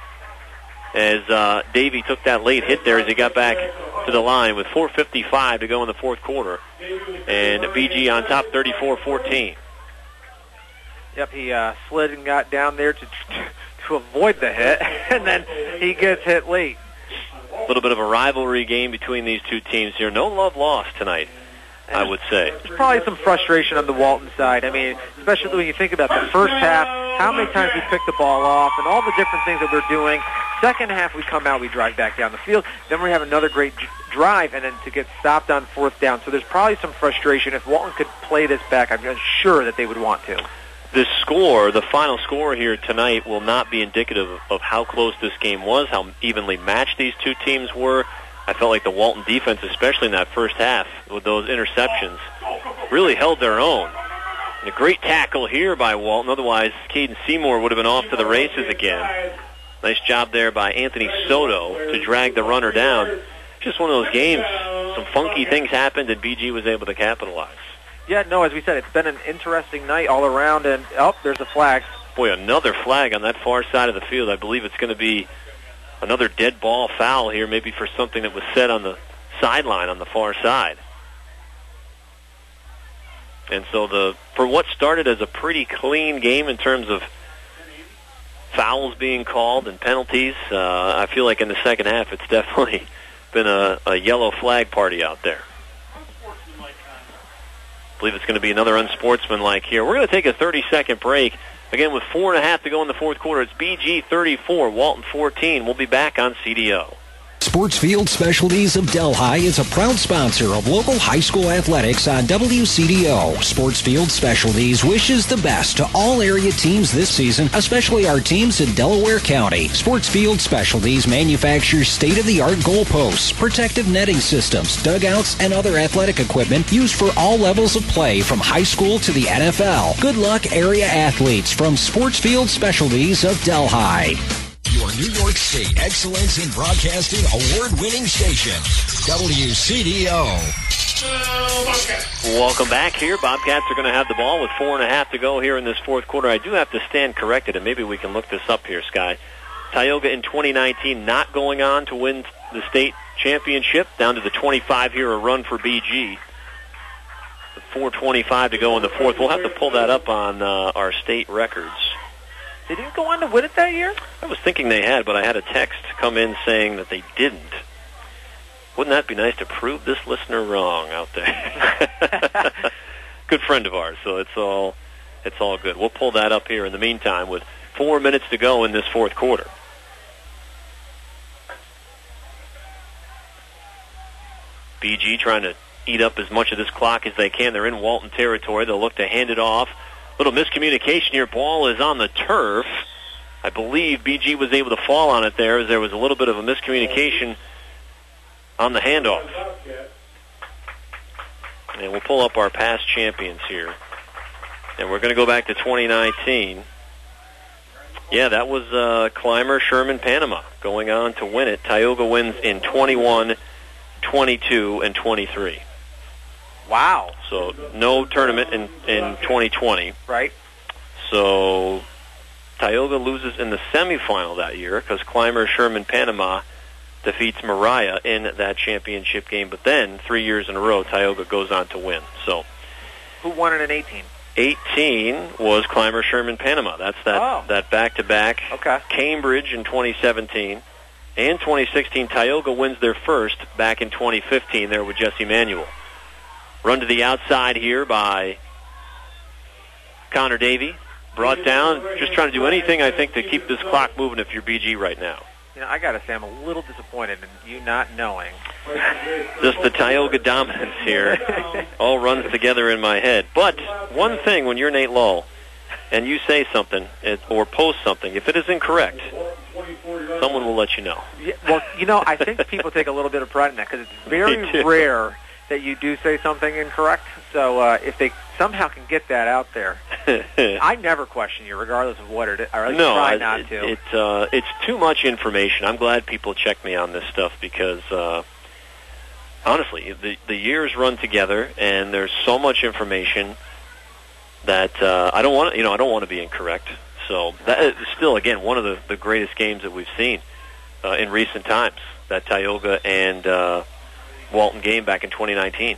as Davey took that late hit there as he got back to the line with 4:55 to go in the fourth quarter. And BG on top 34-14. Yep, he slid and got down there to avoid the hit, and then he gets hit late. A little bit of a rivalry game between these two teams here. No love lost tonight, I would say. There's probably some frustration on the Walton side. I mean, especially when you think about the first half, how many times we picked the ball off and all the different things that we're doing. Second half, we come out, we drive back down the field. Then we have another great drive, and then to get stopped on fourth down. So there's probably some frustration. If Walton could play this back, I'm sure that they would want to. The score, the final score here tonight, will not be indicative of how close this game was, how evenly matched these two teams were. I felt like the Walton defense, especially in that first half, with those interceptions, really held their own. And a great tackle here by Walton. Otherwise, Caden Seymour would have been off to the races again. Nice job there by Anthony Soto to drag the runner down. Just one of those games. Some funky things happened, and BG was able to capitalize. Yeah, no, as we said, it's been an interesting night all around, and, there's a flag. Boy, another flag on that far side of the field. I believe it's going to be another dead ball foul here, maybe for something that was said on the sideline on the far side. And so for what started as a pretty clean game in terms of fouls being called and penalties, I feel like in the second half it's definitely been a yellow flag party out there. I believe it's going to be another unsportsmanlike here. We're going to take a 30-second break. Again, with 4.5 to go in the fourth quarter, it's BG 34, Walton 14. We'll be back on CDO. Sportsfield Specialties of Delhi is a proud sponsor of local high school athletics on WCDO. Sportsfield Specialties wishes the best to all area teams this season, especially our teams in Delaware County. Sportsfield Specialties manufactures state-of-the-art goalposts, protective netting systems, dugouts, and other athletic equipment used for all levels of play from high school to the NFL. Good luck, area athletes, from Sportsfield Specialties of Delhi. Your New York State Excellence in Broadcasting award-winning station, WCDO. Welcome back here. Bobcats are going to have the ball with 4.5 to go here in this fourth quarter. I do have to stand corrected, and maybe we can look this up here, Sky. Tioga in 2019 not going on to win the state championship. Down to the 25 here, a run for BG. 4:25 to go in the fourth. We'll have to pull that up on our state records. They didn't go on to win it that year? I was thinking they had, but I had a text come in saying that they didn't. Wouldn't that be nice to prove this listener wrong out there? Good friend of ours, so it's all good. We'll pull that up here in the meantime with 4 minutes to go in this fourth quarter. BG trying to eat up as much of this clock as they can. They're in Walton territory. They'll look to hand it off. Little miscommunication here. Ball is on the turf. I believe BG was able to fall on it there as there was a little bit of a miscommunication on the handoff. And we'll pull up our past champions here. And we're going to go back to 2019. Yeah, that was Clymer, Sherman, Panama going on to win it. Tioga wins in 21, 22, and 23. Wow. So no tournament in 2020. Right. So Tioga loses in the semifinal that year because Clymer, Sherman, Panama defeats Mariah in that championship game. But then 3 years in a row, Tioga goes on to win. So who won it in 18? 18 was Clymer, Sherman, Panama. That's that back-to-back. Okay. Cambridge in 2017. and 2016. Tioga wins their first back in 2015 there with Jesse Manuel. Run to the outside here by Connor Davey. Brought down, just trying to do anything, I think, to keep this clock moving if you're BG right now. You know, I got to say, I'm a little disappointed in you not knowing. Just the Tioga dominance here all runs together in my head. But one thing, when you're Nate Lull and you say something or post something, if it is incorrect, someone will let you know. Yeah, well, you know, I think people take a little bit of pride in that because it's very rare that you do say something incorrect. So if they somehow can get that out there, I never question you, regardless of what it is. Or at least try not to. It's too much information. I'm glad people check me on this stuff because, honestly, the years run together, and there's so much information that I don't want to be incorrect. So that is still, again, one of the greatest games that we've seen in recent times. That Tioga and Walton game back in 2019.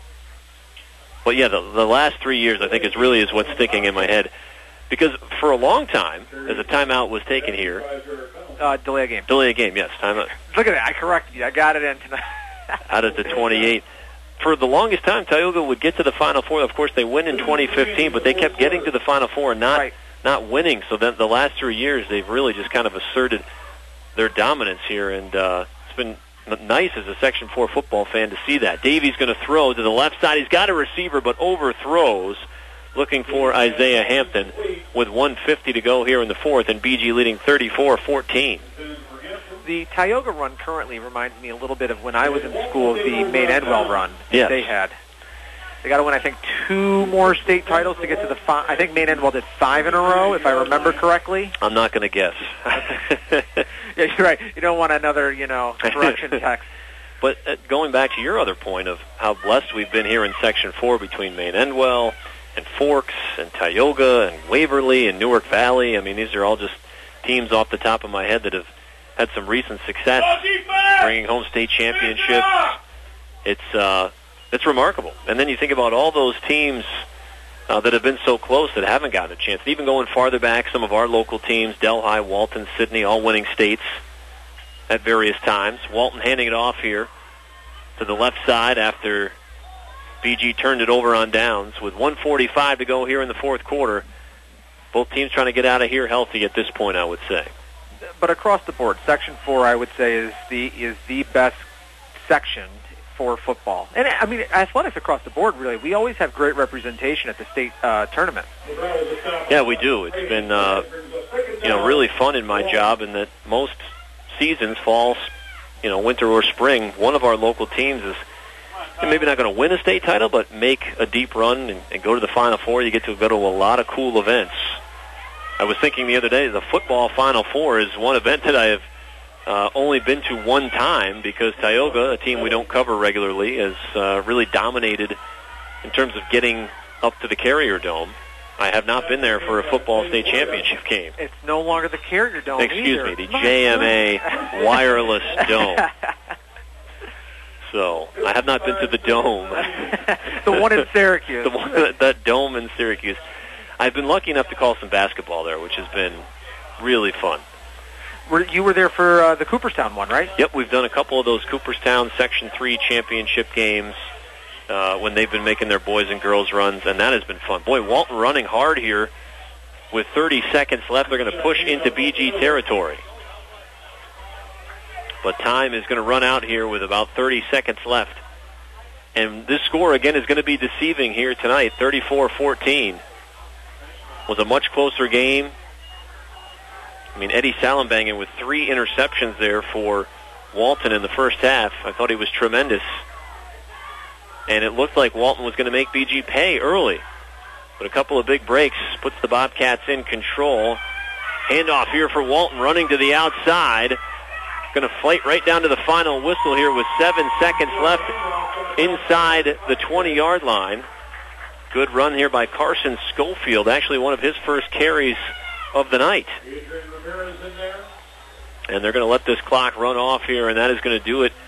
But yeah, the last 3 years I think is what's sticking in my head, because for a long time, as a timeout was taken here, delay a game. Delay a game, yes, timeout. Look at that! I corrected you. I got it in tonight. Out of the 28. For the longest time, Tioga would get to the Final Four. Of course, they win in 2015, but they kept getting to the Final Four and not winning. So then the last 3 years, they've really just kind of asserted their dominance here, and it's been nice as a Section 4 football fan to see that. Davies going to throw to the left side. He's got a receiver, but overthrows, looking for Isaiah Hampton with 1:50 to go here in the fourth, and BG leading 34-14. The Tioga run currently reminds me a little bit of when I was in school, the Maine Edwell run that they had. They got to win, I think, 2 more state titles to get to the I think Maine Edwell did 5 in a row, if I remember correctly. I'm not going to guess. Yeah, you're right. You don't want another, correction text. But going back to your other point of how blessed we've been here in Section 4 between Maine Endwell and Forks and Tioga and Waverly and Newark Valley, I mean, these are all just teams off the top of my head that have had some recent success bringing home state championships. It's remarkable. And then you think about all those teams that have been so close that haven't gotten a chance. Even going farther back, some of our local teams, Delhi, Walton, Sydney, all winning states at various times. Walton handing it off here to the left side after BG turned it over on downs with 1:45 to go here in the fourth quarter. Both teams trying to get out of here healthy at this point, I would say. But across the board, Section 4, I would say, is the best section for football. And, I mean, athletics across the board, really. We always have great representation at the state tournament. Yeah, we do. It's been, really fun in my job in that most seasons, fall, winter or spring, one of our local teams is maybe not going to win a state title, but make a deep run and go to the Final Four. You get to go to a lot of cool events. I was thinking the other day, the football Final Four is one event that I have only been to one time because Tioga, a team we don't cover regularly, has really dominated in terms of getting up to the Carrier Dome. I have not been there for a football state championship game. It's no longer the Carrier Dome Excuse me, the JMA Wireless Dome. So, I have not been to the Dome. The one in Syracuse. That Dome in Syracuse. I've been lucky enough to call some basketball there, which has been really fun. You were there for the Cooperstown one, right? Yep, we've done a couple of those Cooperstown Section 3 championship games when they've been making their boys and girls runs, and that has been fun. Boy, Walton running hard here with 30 seconds left. They're going to push into BG territory. But time is going to run out here with about 30 seconds left. And this score, again, is going to be deceiving here tonight. 34-14 was a much closer game. I mean, Eddie Salenbangen with 3 interceptions there for Walton in the first half. I thought he was tremendous. And it looked like Walton was going to make BG pay early. But a couple of big breaks puts the Bobcats in control. Handoff here for Walton running to the outside. Going to fight right down to the final whistle here with 7 seconds left inside the 20-yard line. Good run here by Carson Schofield, actually one of his first carries of the night. And they're going to let this clock run off here, and that is going to do it.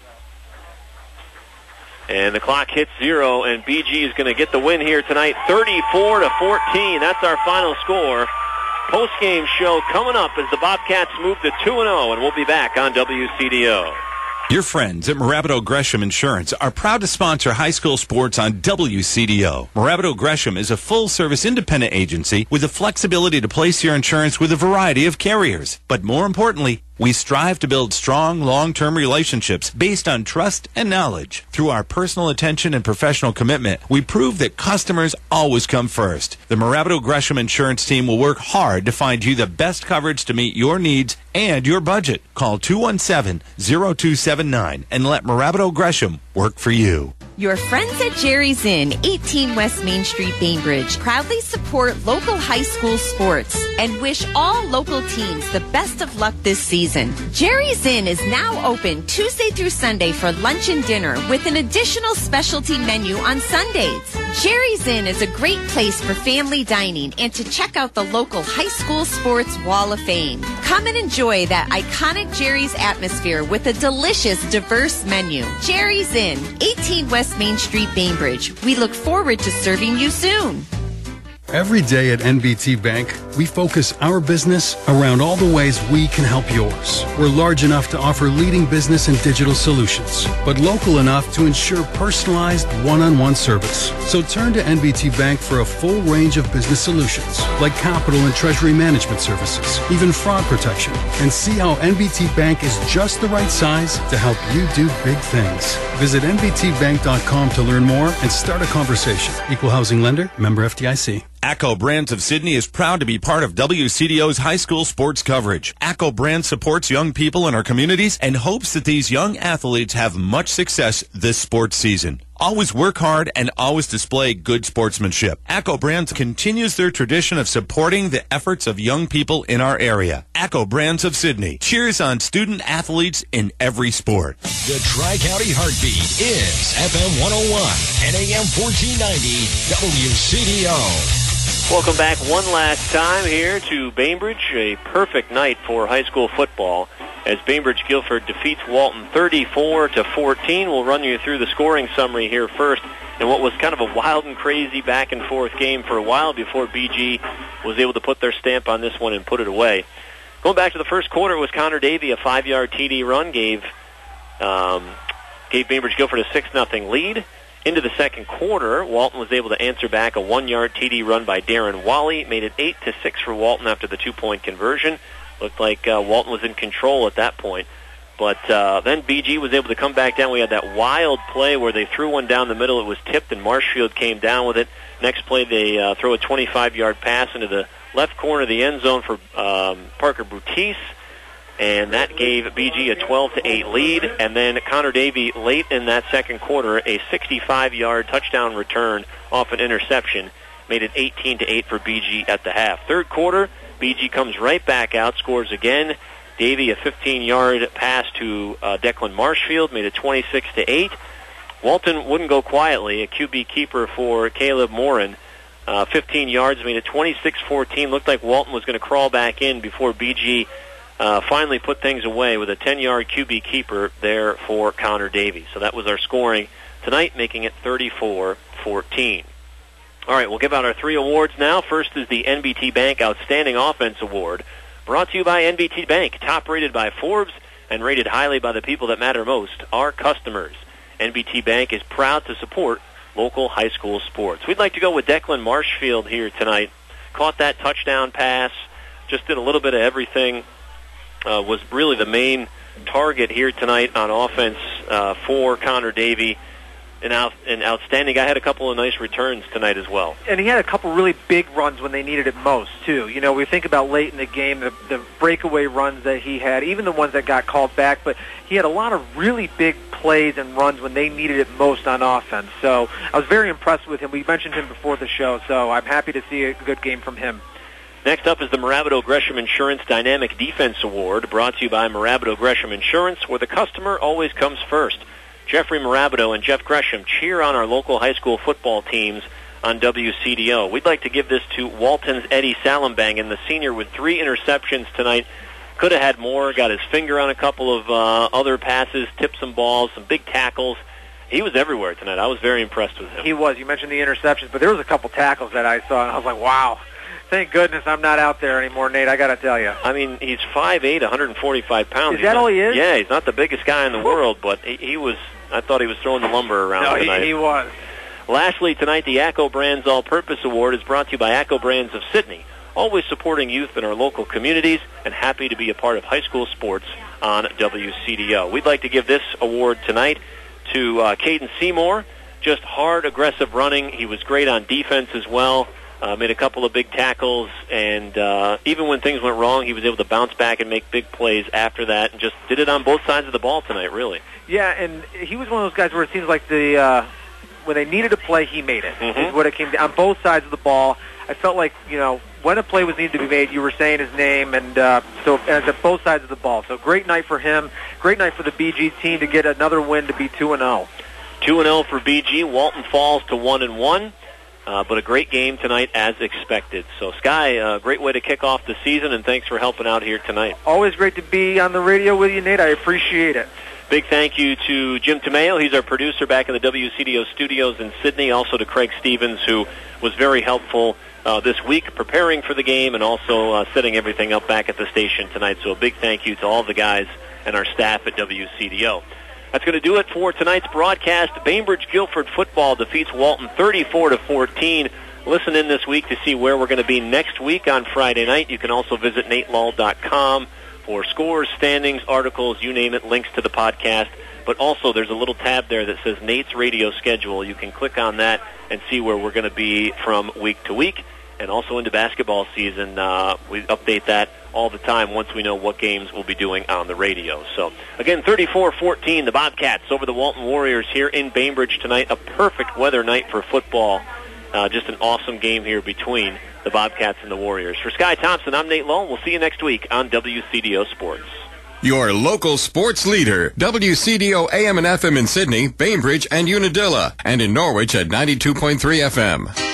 And the clock hits 0, and BG is going to get the win here tonight, 34-14. That's our final score. post-game show coming up as the Bobcats move to 2-0, and we'll be back on WCDO. Your friends at Morabito Gresham Insurance are proud to sponsor high school sports on WCDO. Morabito Gresham is a full-service independent agency with the flexibility to place your insurance with a variety of carriers. But more importantly, we strive to build strong, long-term relationships based on trust and knowledge. Through our personal attention and professional commitment, we prove that customers always come first. The Morabito Gresham Insurance team will work hard to find you the best coverage to meet your needs and your budget. Call 217-0279 and let Morabito Gresham work for you. Your friends at Jerry's Inn, 18 West Main Street, Bainbridge, proudly support local high school sports and wish all local teams the best of luck this season. Jerry's Inn is now open Tuesday through Sunday for lunch and dinner with an additional specialty menu on Sundays. Jerry's Inn is a great place for family dining and to check out the local high school sports wall of fame. Come and enjoy that iconic Jerry's atmosphere with a delicious, diverse menu. Jerry's Inn, 18 West Main Street, Bainbridge. We look forward to serving you soon. Every day at NBT Bank, we focus our business around all the ways we can help yours. We're large enough to offer leading business and digital solutions, but local enough to ensure personalized one-on-one service. So turn to NBT Bank for a full range of business solutions, like capital and treasury management services, even fraud protection, and see how NBT Bank is just the right size to help you do big things. Visit nbtbank.com to learn more and start a conversation. Equal housing lender, member FDIC. ACCO Brands of Sydney is proud to be part of WCDO's high school sports coverage. ACCO Brands supports young people in our communities and hopes that these young athletes have much success this sports season. Always work hard and always display good sportsmanship. ACCO Brands continues their tradition of supporting the efforts of young people in our area. ACCO Brands of Sydney cheers on student athletes in every sport. The Tri-County Heartbeat is FM 101 and AM 1490 WCDO. Welcome back one last time here to Bainbridge. A perfect night for high school football as Bainbridge Guilford defeats Walton 34-14. We'll run you through the scoring summary here first in what was kind of a wild and crazy back and forth game for a while before BG was able to put their stamp on this one and put it away. Going back to the first quarter, it was Connor Davey, a 5-yard TD run, gave Bainbridge Guilford a 6-0 lead. Into the second quarter, Walton was able to answer back a 1-yard TD run by Darren Wally. Made it 8-6 for Walton after the 2-point conversion. Looked like Walton was in control at that point. But then BG was able to come back down. We had that wild play where they threw one down the middle. It was tipped, and Marshfield came down with it. Next play, they throw a 25-yard pass into the left corner of the end zone for Parker Boutis. And that gave BG a 12-8 lead. And then Connor Davey, late in that second quarter, a 65-yard touchdown return off an interception, made it 18-8 for BG at the half. Third quarter, BG comes right back out, scores again. Davey, a 15-yard pass to Declan Marshfield, made it 26-8. Walton wouldn't go quietly. A QB keeper for Caleb Morin, 15 yards, made it 26-14. Looked like Walton was going to crawl back in before BG finally put things away with a 10-yard QB keeper there for Connor Davey. So that was our scoring tonight, making it 34-14. All right, we'll give out our 3 awards now. First is the NBT Bank Outstanding Offense Award, brought to you by NBT Bank, top-rated by Forbes and rated highly by the people that matter most, our customers. NBT Bank is proud to support local high school sports. We'd like to go with Declan Marshfield here tonight. Caught that touchdown pass, just did a little bit of everything. Was really the main target here tonight on offense for Connor Davey. An outstanding guy. Had a couple of nice returns tonight as well. And he had a couple really big runs when they needed it most, too. You know, we think about late in the game, the breakaway runs that he had, even the ones that got called back, but he had a lot of really big plays and runs when they needed it most on offense. So I was very impressed with him. We mentioned him before the show, so I'm happy to see a good game from him. Next up is the Morabito Gresham Insurance Dynamic Defense Award, brought to you by Morabito Gresham Insurance, where the customer always comes first. Jeffrey Morabito and Jeff Gresham cheer on our local high school football teams on WCDO. We'd like to give this to Walton's Eddie Salambangan, the senior with 3 interceptions tonight. Could have had more, got his finger on a couple of other passes, tipped some balls, some big tackles. He was everywhere tonight. I was very impressed with him. He was. You mentioned the interceptions, but there was a couple tackles that I saw, and I was like, wow. Thank goodness I'm not out there anymore, Nate, I got to tell you. I mean, he's 5'8", 145 pounds. Is that all he is? Yeah, he's not the biggest guy in the world, but he was. I thought he was throwing the lumber around tonight. No, he was. Lastly, tonight, the ACCO Brands All-Purpose Award is brought to you by ACCO Brands of Sydney, always supporting youth in our local communities and happy to be a part of high school sports on WCDO. We'd like to give this award tonight to Caden Seymour. Just hard, aggressive running. He was great on defense as well. Made a couple of big tackles, and even when things went wrong, he was able to bounce back and make big plays after that, and just did it on both sides of the ball tonight, really. Yeah, and he was one of those guys where it seems like when they needed a play, he made it. Mm-hmm. Is what it came to, on both sides of the ball. I felt like, when a play was needed to be made, you were saying his name, and so at both sides of the ball. So great night for him. Great night for the BG team to get another win to be 2-0. 2-0 for BG. Walton falls to 1-1. But a great game tonight as expected. So, Sky, a great way to kick off the season, and thanks for helping out here tonight. Always great to be on the radio with you, Nate. I appreciate it. Big thank you to Jim Tomeo. He's our producer back in the WCDO studios in Sydney. Also to Craig Stevens, who was very helpful this week preparing for the game and also setting everything up back at the station tonight. So a big thank you to all the guys and our staff at WCDO. That's going to do it for tonight's broadcast. Bainbridge Guilford football defeats Walton 34-14. Listen in this week to see where we're going to be next week on Friday night. You can also visit NateLull.com for scores, standings, articles, you name it, links to the podcast. But also there's a little tab there that says Nate's radio schedule. You can click on that and see where we're going to be from week to week. And also into basketball season, we update that all the time once we know what games we'll be doing on the radio. So, again, 34-14, the Bobcats over the Walton Warriors here in Bainbridge tonight. A perfect weather night for football. Just an awesome game here between the Bobcats and the Warriors. For Sky Thompson, I'm Nate Lull. We'll see you next week on WCDO Sports. Your local sports leader, WCDO AM and FM in Sydney, Bainbridge, and Unadilla, and in Norwich at 92.3 FM.